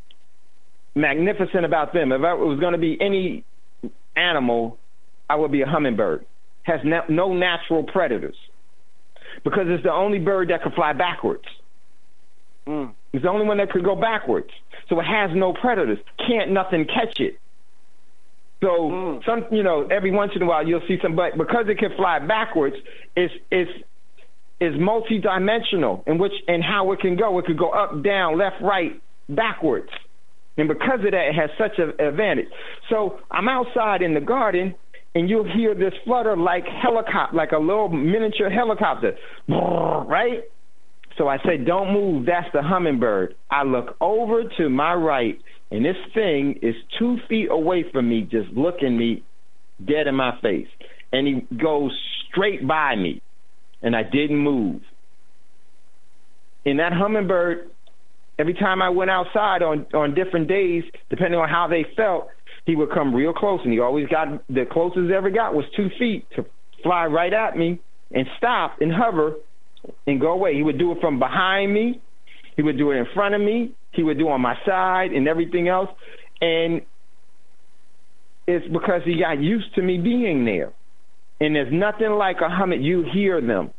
magnificent about them. If I, it was going to be any animal, I would be a hummingbird. Has no, no natural predators because it's the only bird that can fly backwards. Mm. It's the only one that could go backwards. So it has no predators. Can't nothing catch it. So mm. some, you know, every once in a while you'll see some, but because it can fly backwards, it's it's is multi-dimensional in which and how it can go. It could go up, down, left, right, backwards. And because of that, it has such an advantage. So I'm outside in the garden, and you'll hear this flutter like helicopter, like a little miniature helicopter, right? So I say, don't move. That's the hummingbird. I look over to my right, and this thing is two feet away from me, just looking me dead in my face. And he goes straight by me. And I didn't move. And that hummingbird, every time I went outside on, on different days, depending on how they felt, he would come real close. And he always got, the closest he ever got was two feet to fly right at me and stop and hover and go away. He would do it from behind me. He would do it in front of me. He would do it on my side and everything else. And it's because he got used to me being there. And there's nothing like a humming. You hear them.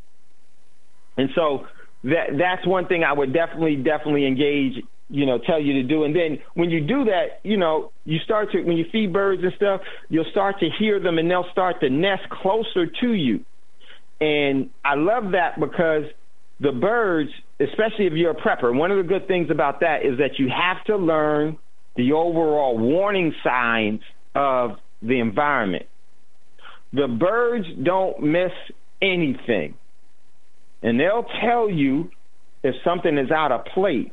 And so that that's one thing I would definitely, definitely engage, you know, tell you to do. And then when you do that, you know, you start to, when you feed birds and stuff, you'll start to hear them and they'll start to nest closer to you. And I love that because the birds, especially if you're a prepper, one of the good things about that is that you have to learn the overall warning signs of the environment. The birds don't miss anything. And they'll tell you if something is out of place.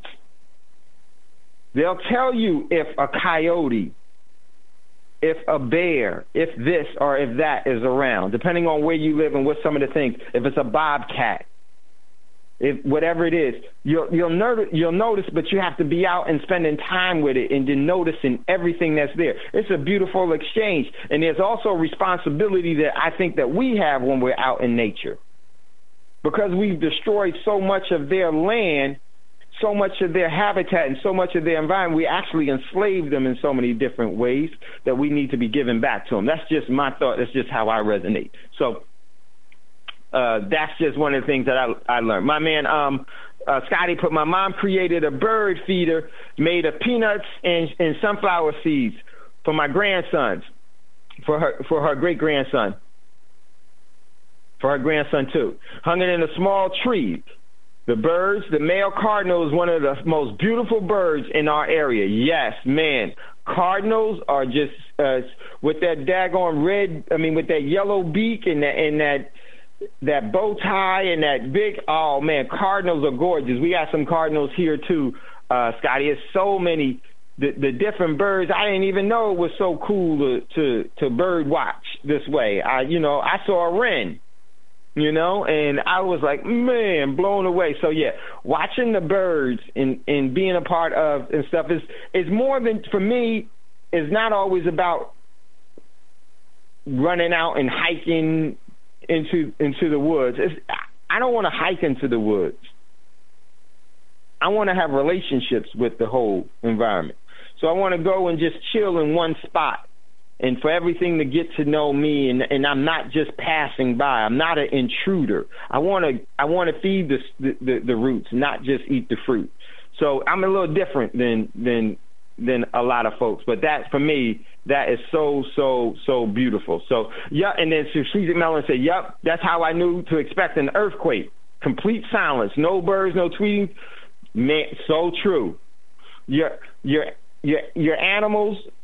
They'll tell you if a coyote, if a bear, if this or if that is around, depending on where you live and what some of the things, if it's a bobcat, if whatever it is, you'll you'll, ner- you'll notice, but you have to be out and spending time with it and then noticing everything that's there. It's a beautiful exchange. And there's also a responsibility that I think that we have when we're out in nature. Because we've destroyed so much of their land, so much of their habitat, and so much of their environment, we actually enslave them in so many different ways that we need to be giving back to them. That's just my thought. That's just how I resonate. So Uh, that's just one of the things that I, I learned. My man, um, uh, Scotty put, my mom created a bird feeder made of peanuts and, and sunflower seeds for my grandsons, for her, for her great grandson, for her grandson too. Hung it in a small tree. The birds, the male cardinal is one of the most beautiful birds in our area. Yes, man. Cardinals are just, uh, with that daggone red, I mean, with that yellow beak and that, and that, that bow tie and that big, oh man, cardinals are gorgeous. We got some cardinals here too, uh, Scotty. It's so many, the, the different birds. I didn't even know it was so cool to, to, to bird watch this way. I, you know, I saw a wren, you know, and I was like, man, blown away. So yeah, watching the birds and, and being a part of and stuff is, is more than, for me, is not always about running out and hiking into into the woods. It's, I don't want to hike into the woods. I want to have relationships with the whole environment. So I want to go and just chill in one spot and for everything to get to know me, and, and I'm not just passing by. I'm not an intruder. I want to I want to feed the, the the roots, not just eat the fruit. So I'm a little different than than than a lot of folks, but that for me, that is so, so, so beautiful. So, yeah, and then Strategic Melon said, yep, that's how I knew to expect an earthquake. Complete silence, no birds, no tweeting. Man, so true. Your, your, your, your animals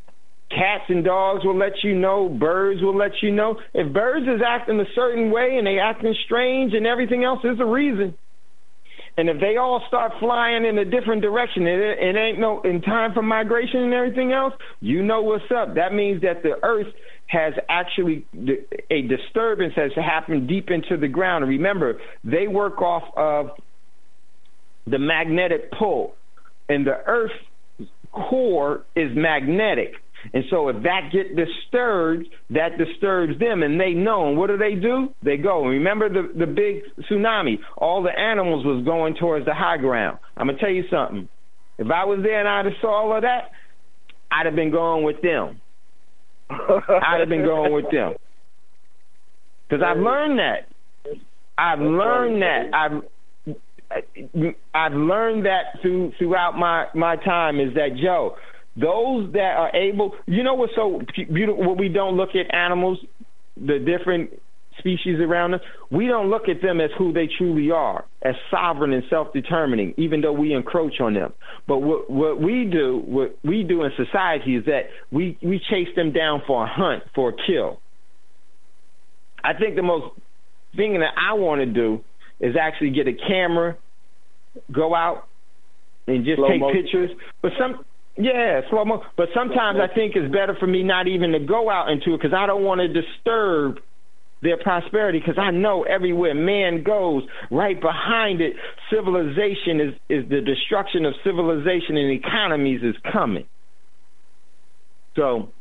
Cats and dogs will let you know. Birds will let you know. If birds is acting a certain way and they acting strange and everything else, there's a reason. And if they all start flying in a different direction, it, it ain't no in time for migration and everything else, you know what's up. That means that the earth has actually, a disturbance has happened deep into the ground. And remember, they work off of the magnetic pull, and the earth's core is magnetic. And so if that get disturbed, that disturbs them, and they know. And what do they do? They go. Remember the, the big tsunami? All the animals was going towards the high ground. I'm going to tell you something. If I was there and I'd have saw all of that, I'd have been going with them. I'd have been going with them. Because I've learned that. I've learned that. I've I've learned that through throughout my, my time is that, Joe, those that are able, you know what's so beautiful, when we don't look at animals, the different species around us, we don't look at them as who they truly are, as sovereign and self-determining, even though we encroach on them. But what, what we do, what we do in society is that we, we chase them down for a hunt, for a kill. I think the most thing that I want to do is actually get a camera, go out, and just Slow take motion. pictures. But some... Yeah, slow mo. But sometimes I think it's better for me not even to go out into it because I don't want to disturb their prosperity, because I know everywhere man goes, right behind it, civilization is, is the destruction of civilization and economies is coming. So,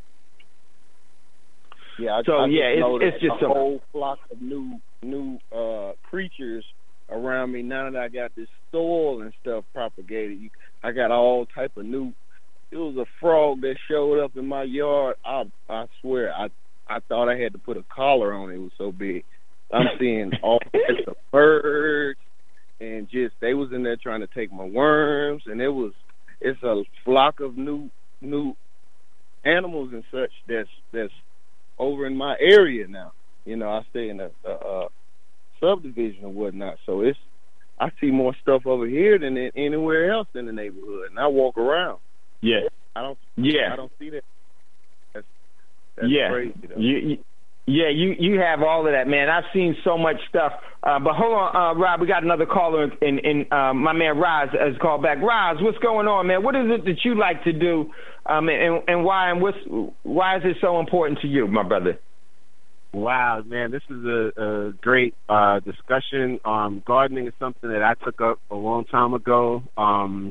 yeah, I, so I yeah, just know it's, it's that just a a whole flock of new new uh, creatures around me. Now that I got this soil and stuff propagated, you, I got all type of new. It was a frog that showed up in my yard. I I swear, I I thought I had to put a collar on it. It was so big. I'm seeing all types of birds, and just they was in there trying to take my worms, and it was it's a flock of new new animals and such that's that's over in my area now. You know, I stay in a, a, a subdivision and whatnot, so it's I see more stuff over here than anywhere else in the neighborhood, and I walk around. Yeah, I don't. Yeah, I don't see that. That's, that's yeah. crazy. Though. You, you, yeah, you you have all of that, man. I've seen so much stuff. Uh, but hold on, uh, Rob. We got another caller, and in, in, uh, my man Roz has called back. Roz, what's going on, man? What is it that you like to do, um, and, and why? And what's why is it so important to you, my brother? Wow, man, this is a, a great uh, discussion. Um, gardening is something that I took up a long time ago, um,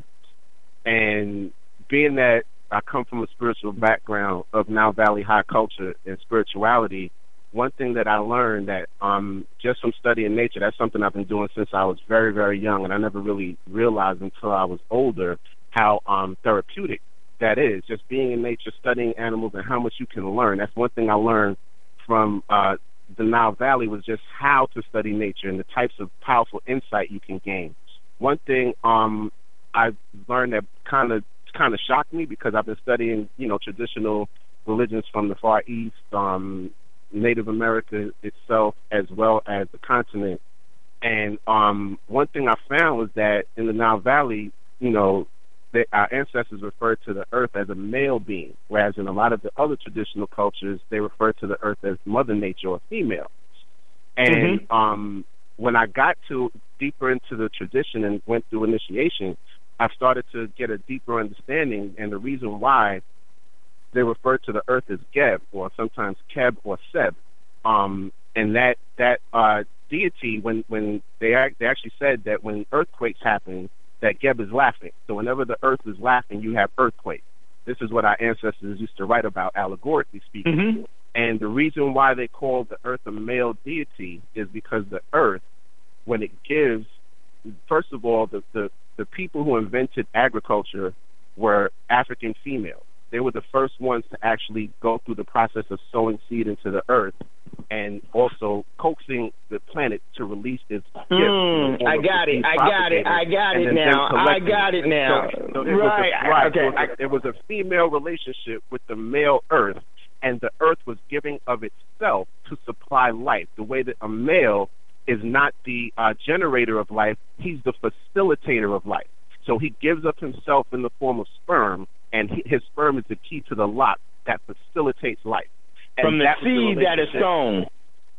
and being that I come from a spiritual background of Now Valley high culture and spirituality, one thing that I learned that um, just from studying nature, that's something I've been doing since I was very, very young, and I never really realized until I was older how um, therapeutic that is, just being in nature, studying animals, and how much you can learn. That's one thing I learned from uh, the Nile Valley, was just how to study nature and the types of powerful insight you can gain. One thing um, I learned that kind of kind of shocked me, because I've been studying, you know, traditional religions from the Far East, um, Native America itself, as well as the continent. And um, one thing I found was that in the Nile Valley, you know, that our ancestors referred to the earth as a male being, whereas in a lot of the other traditional cultures, they refer to the earth as Mother Nature or female. And mm-hmm. um, when I got to deeper into the tradition and went through initiation, I started to get a deeper understanding, and the reason why they refer to the earth as Geb, or sometimes Keb or Seb, um, and that that uh, deity, when when they act, they actually said that when earthquakes happen, that Geb is laughing. So whenever the earth is laughing, you have earthquake. This is what our ancestors used to write about, allegorically speaking. Mm-hmm. And the reason why they called the earth a male deity is because the earth, when it gives, first of all, the the The people who invented agriculture were African females. They were the first ones to actually go through the process of sowing seed into the earth and also coaxing the planet to release its gift. Mm, I got it. I got it. I got it now. I got it now. So, so it right. Was a, right. Okay. So it, was a, it was a female relationship with the male earth, and the earth was giving of itself to supply life. The way that a male is not the uh, generator of life, he's the facilitator of life. So he gives up himself in the form of sperm, and he, his sperm is the key to the lock that facilitates life. And From the that was the seed that is relationship. sown.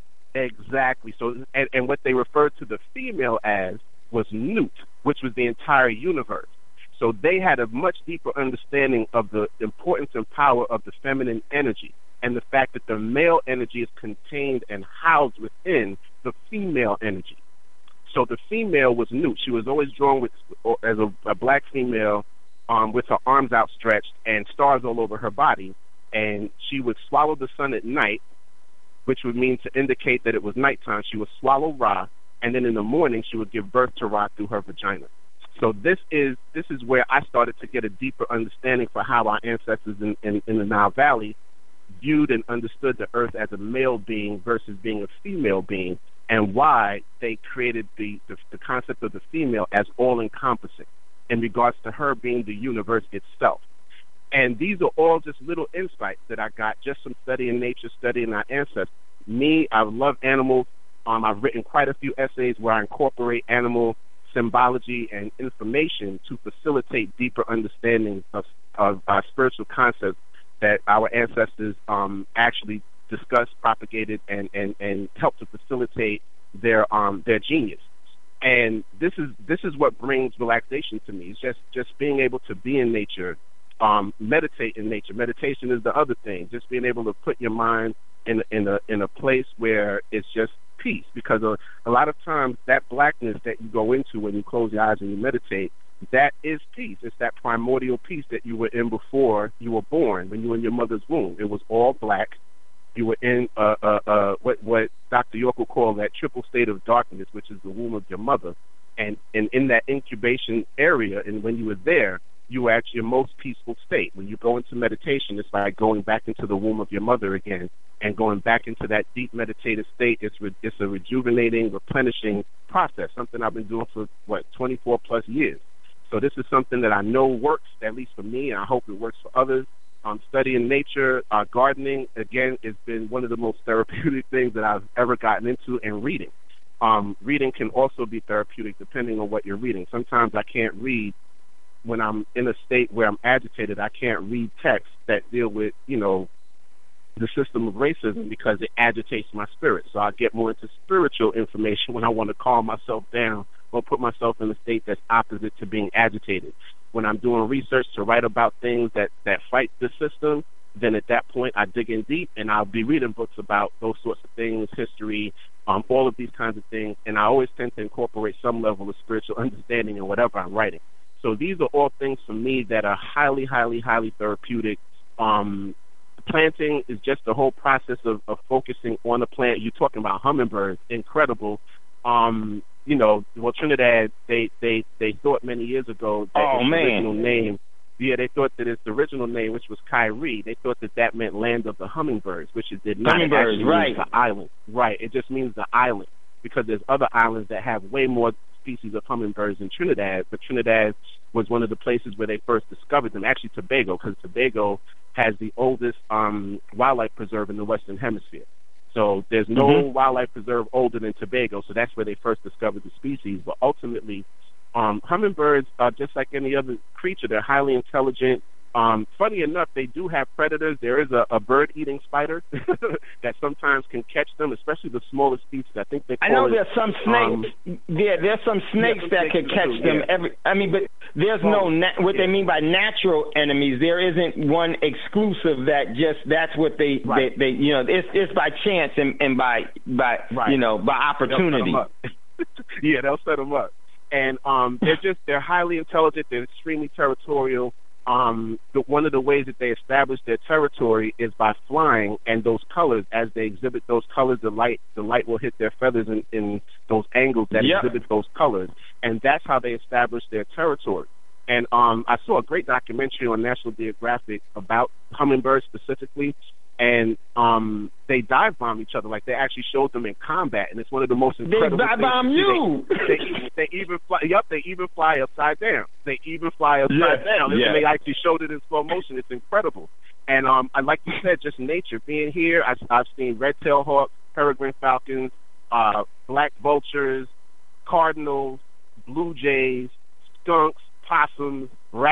Exactly. So, and, and what they referred to the female as was Nut, which was the entire universe. So they had a much deeper understanding of the importance and power of the feminine energy, and the fact that the male energy is contained and housed within the female energy. So the female was Nut. She was always drawn with as a, a black female, um, with her arms outstretched and stars all over her body, and she would swallow the sun at night, which would mean to indicate that it was nighttime. She would swallow Ra, and then in the morning she would give birth to Ra through her vagina. So this is this is where I started to get a deeper understanding for how our ancestors in, in, in the Nile Valley viewed and understood the earth as a male being versus being a female being, and why they created the, the, the concept of the female as all-encompassing in regards to her being the universe itself. And these are all just little insights that I got just from studying nature, studying our ancestors. Me, I love animals. Um, I've written quite a few essays where I incorporate animal symbology and information to facilitate deeper understanding of, of uh, spiritual concepts that our ancestors um, actually discussed, propagated, and, and, and helped to facilitate their um, their genius. And this is this is what brings relaxation to me. It's just, just being able to be in nature, um, meditate in nature. Meditation is the other thing. Just being able to put your mind in in a in a place where it's just peace, because a, a lot of times that blackness that you go into when you close your eyes and you meditate, that is peace. It's that primordial peace that you were in before you were born, when you were in your mother's womb. It was all black. You were in uh, uh, uh, what what Doctor York will call that triple state of darkness, which is the womb of your mother. And, and in that incubation area, and when you were there, you were at your most peaceful state. When you go into meditation, it's like going back into the womb of your mother again, and going back into that deep meditative state. It's re- it's a rejuvenating, replenishing process, something I've been doing for, what, twenty-four plus years. So this is something that I know works, at least for me, and I hope it works for others. Um, studying nature, uh, gardening, again, has been one of the most therapeutic things that I've ever gotten into, and reading. Um, reading can also be therapeutic depending on what you're reading. Sometimes I can't read when I'm in a state where I'm agitated. I can't read texts that deal with, you know, the system of racism, because it agitates my spirit. So I get more into spiritual information when I want to calm myself down or put myself in a state that's opposite to being agitated. When I'm doing research to write about things that, that fight the system, then at that point I dig in deep, and I'll be reading books about those sorts of things, history, um, all of these kinds of things, and I always tend to incorporate some level of spiritual understanding in whatever I'm writing. So these are all things for me that are highly, highly, highly therapeutic. Um, planting is just the whole process of, of focusing on a plant. You're talking about hummingbirds, incredible. Um, you know, well, Trinidad, they, they, they thought many years ago that oh, its man. original name, yeah, they thought that its original name, which was Kyrie, they thought that that meant land of the hummingbirds, which it did not. Hummingbirds, it right. means the island. Right, it just means the island, because there's other islands that have way more species of hummingbirds in Trinidad, but Trinidad was one of the places where they first discovered them. Actually, Tobago, because Tobago has the oldest um, wildlife preserve in the Western Hemisphere. So there's no mm-hmm. wildlife preserve older than Tobago, so that's where they first discovered the species. But ultimately, um, hummingbirds are just like any other creature. They're highly intelligent. Um, funny enough, they do have predators. There is a, a bird-eating spider that sometimes can catch them, especially the smallest species. I think they call I know it, there's some snakes. Um, yeah, there's some snakes yeah, that could catch too, them. Yeah. Every, I mean, but there's well, no na- what yeah. they mean by natural enemies. There isn't one exclusive that just that's what they right. they, they you know it's it's by chance and, and by by right. you know by opportunity. They'll yeah, they'll set them up, and um, they're just they're highly intelligent. They're extremely territorial. Um, the, one of the ways that they establish their territory is by flying, and those colors, as they exhibit those colors, the light the light will hit their feathers in, in those angles that yep. exhibit those colors, and that's how they establish their territory. And um, I saw a great documentary on National Geographic about hummingbirds specifically, and um, they dive bomb each other. Like, they actually showed them in combat, and it's one of the most incredible they dive bomb you. They, they, they even fly. Yep, they even fly upside down. They even fly upside yeah. down. Yeah. And they actually showed it in slow motion. It's incredible. And um, I like you said, just nature being here. I, I've seen red-tailed hawks, peregrine falcons, uh, black vultures, cardinals, blue jays, skunks, possums, rac-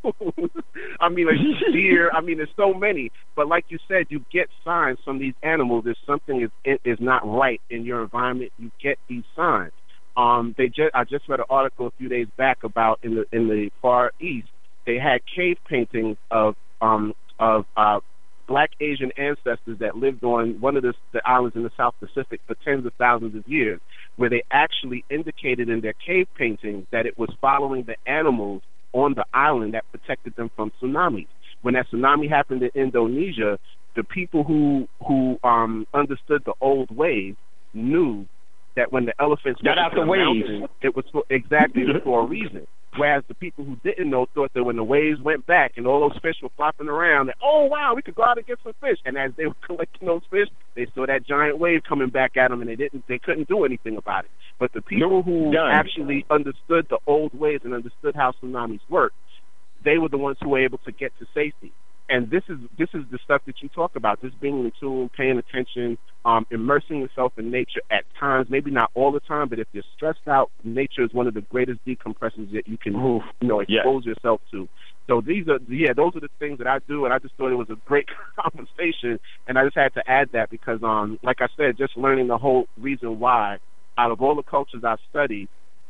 I mean, a deer. I mean, there's so many. But like you said, you get signs from these animals. If something is is not right in your environment, you get these signs. Um, they just I just read an article a few days back about in the in the Far East, they had cave paintings of um of uh, Black Asian ancestors that lived on one of the, the islands in the South Pacific for tens of thousands of years, where they actually indicated in their cave paintings that it was following the animals on the island that protected them from tsunamis. When that tsunami happened in Indonesia, the people who who um, understood the old ways knew that when the elephants got out the waves, it was for, exactly for a reason. Whereas the people who didn't know thought that when the waves went back and all those fish were flopping around, that, oh, wow, we could go out and get some fish. And as they were collecting those fish, they saw that giant wave coming back at them, and they didn't, they couldn't do anything about it. But the people who Done. actually understood the old ways and understood how tsunamis work, they were the ones who were able to get to safety. And this is this is the stuff that you talk about, just being in tune, paying attention, um, immersing yourself in nature at times, maybe not all the time, but if you're stressed out, nature is one of the greatest decompressors that you can you know, expose yeah. yourself to. So these are, yeah, those are the things that I do, and I just thought it was a great conversation, and I just had to add that because, um, like I said, just learning the whole reason why, out of all the cultures I've studied,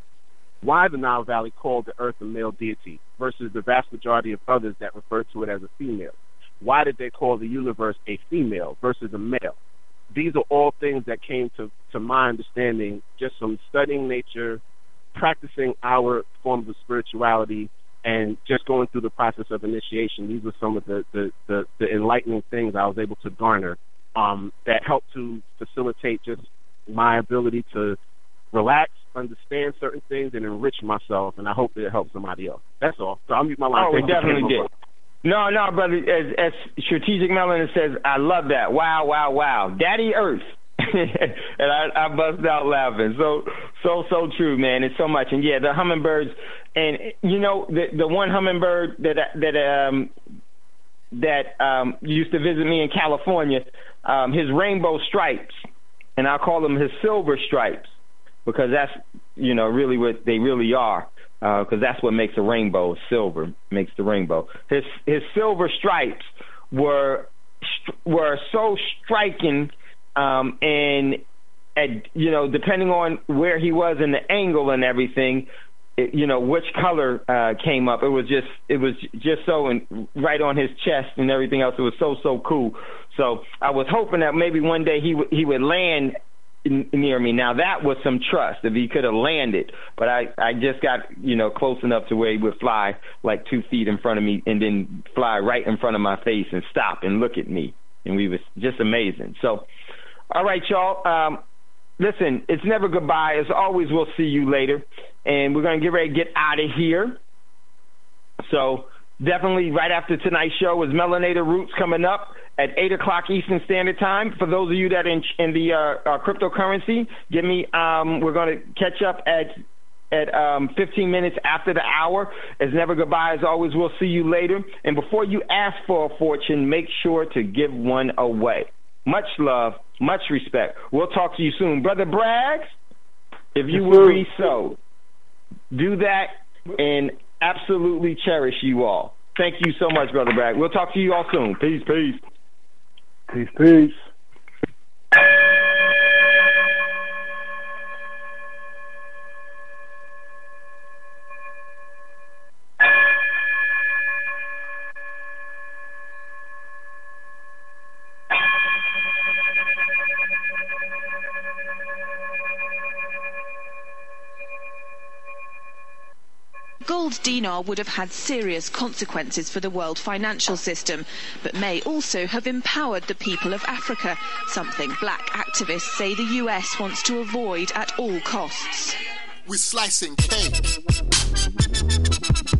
why the Nile Valley called the earth a male deity versus the vast majority of others that refer to it as a female. Why did they call the universe a female versus a male? These are all things that came to, to my understanding just from studying nature, practicing our forms of spirituality, and just going through the process of initiation. These were some of the, the, the, the enlightening things I was able to garner um, that helped to facilitate just my ability to relax, understand certain things, and enrich myself, and I hope that it helps somebody else. That's all. So I'll mute my line. Oh, we definitely did. No, no, brother, as, as Strategic Melanin says, I love that. Wow, wow, wow. Daddy Earth. And I, I bust out laughing. So, so, so true, man. It's so much. And, yeah, the hummingbirds, and, you know, the the one hummingbird that, that, um, that um, used to visit me in California, um, his rainbow stripes, and I'll call them his silver stripes, because that's, you know, really what they really are, because uh, that's what makes a rainbow. Silver makes the rainbow. His his silver stripes were were so striking, um, and at, you know, depending on where he was in the angle and everything, it, you know, which color uh, came up. It was just it was just so in, right on his chest and everything else. It was so so cool. So I was hoping that maybe one day he w- he would land near me. Now that was some trust if he could have landed, but I, I just got, you know, close enough to where he would fly like two feet in front of me and then fly right in front of my face and stop and look at me, and we was just amazing. So, all right, y'all. Um, listen, it's never goodbye. As always, we'll see you later, and we're gonna get ready to get out of here. So definitely right after tonight's show is Melanated Roots coming up at eight o'clock Eastern Standard Time. For those of you that are in, in the uh, uh, cryptocurrency, give me, um, we're going to catch up at at um, fifteen minutes after the hour. As never goodbye, as always, we'll see you later. And before you ask for a fortune, make sure to give one away. Much love, much respect. We'll talk to you soon. Brother Braggs, if you will be so, do that and absolutely cherish you all. Thank you so much, Brother Bragg. We'll talk to you all soon. Peace, peace. Peace, peace. Gold dinar would have had serious consequences for the world financial system, but may also have empowered the people of Africa, something black activists say the U S wants to avoid at all costs. We're slicing cake.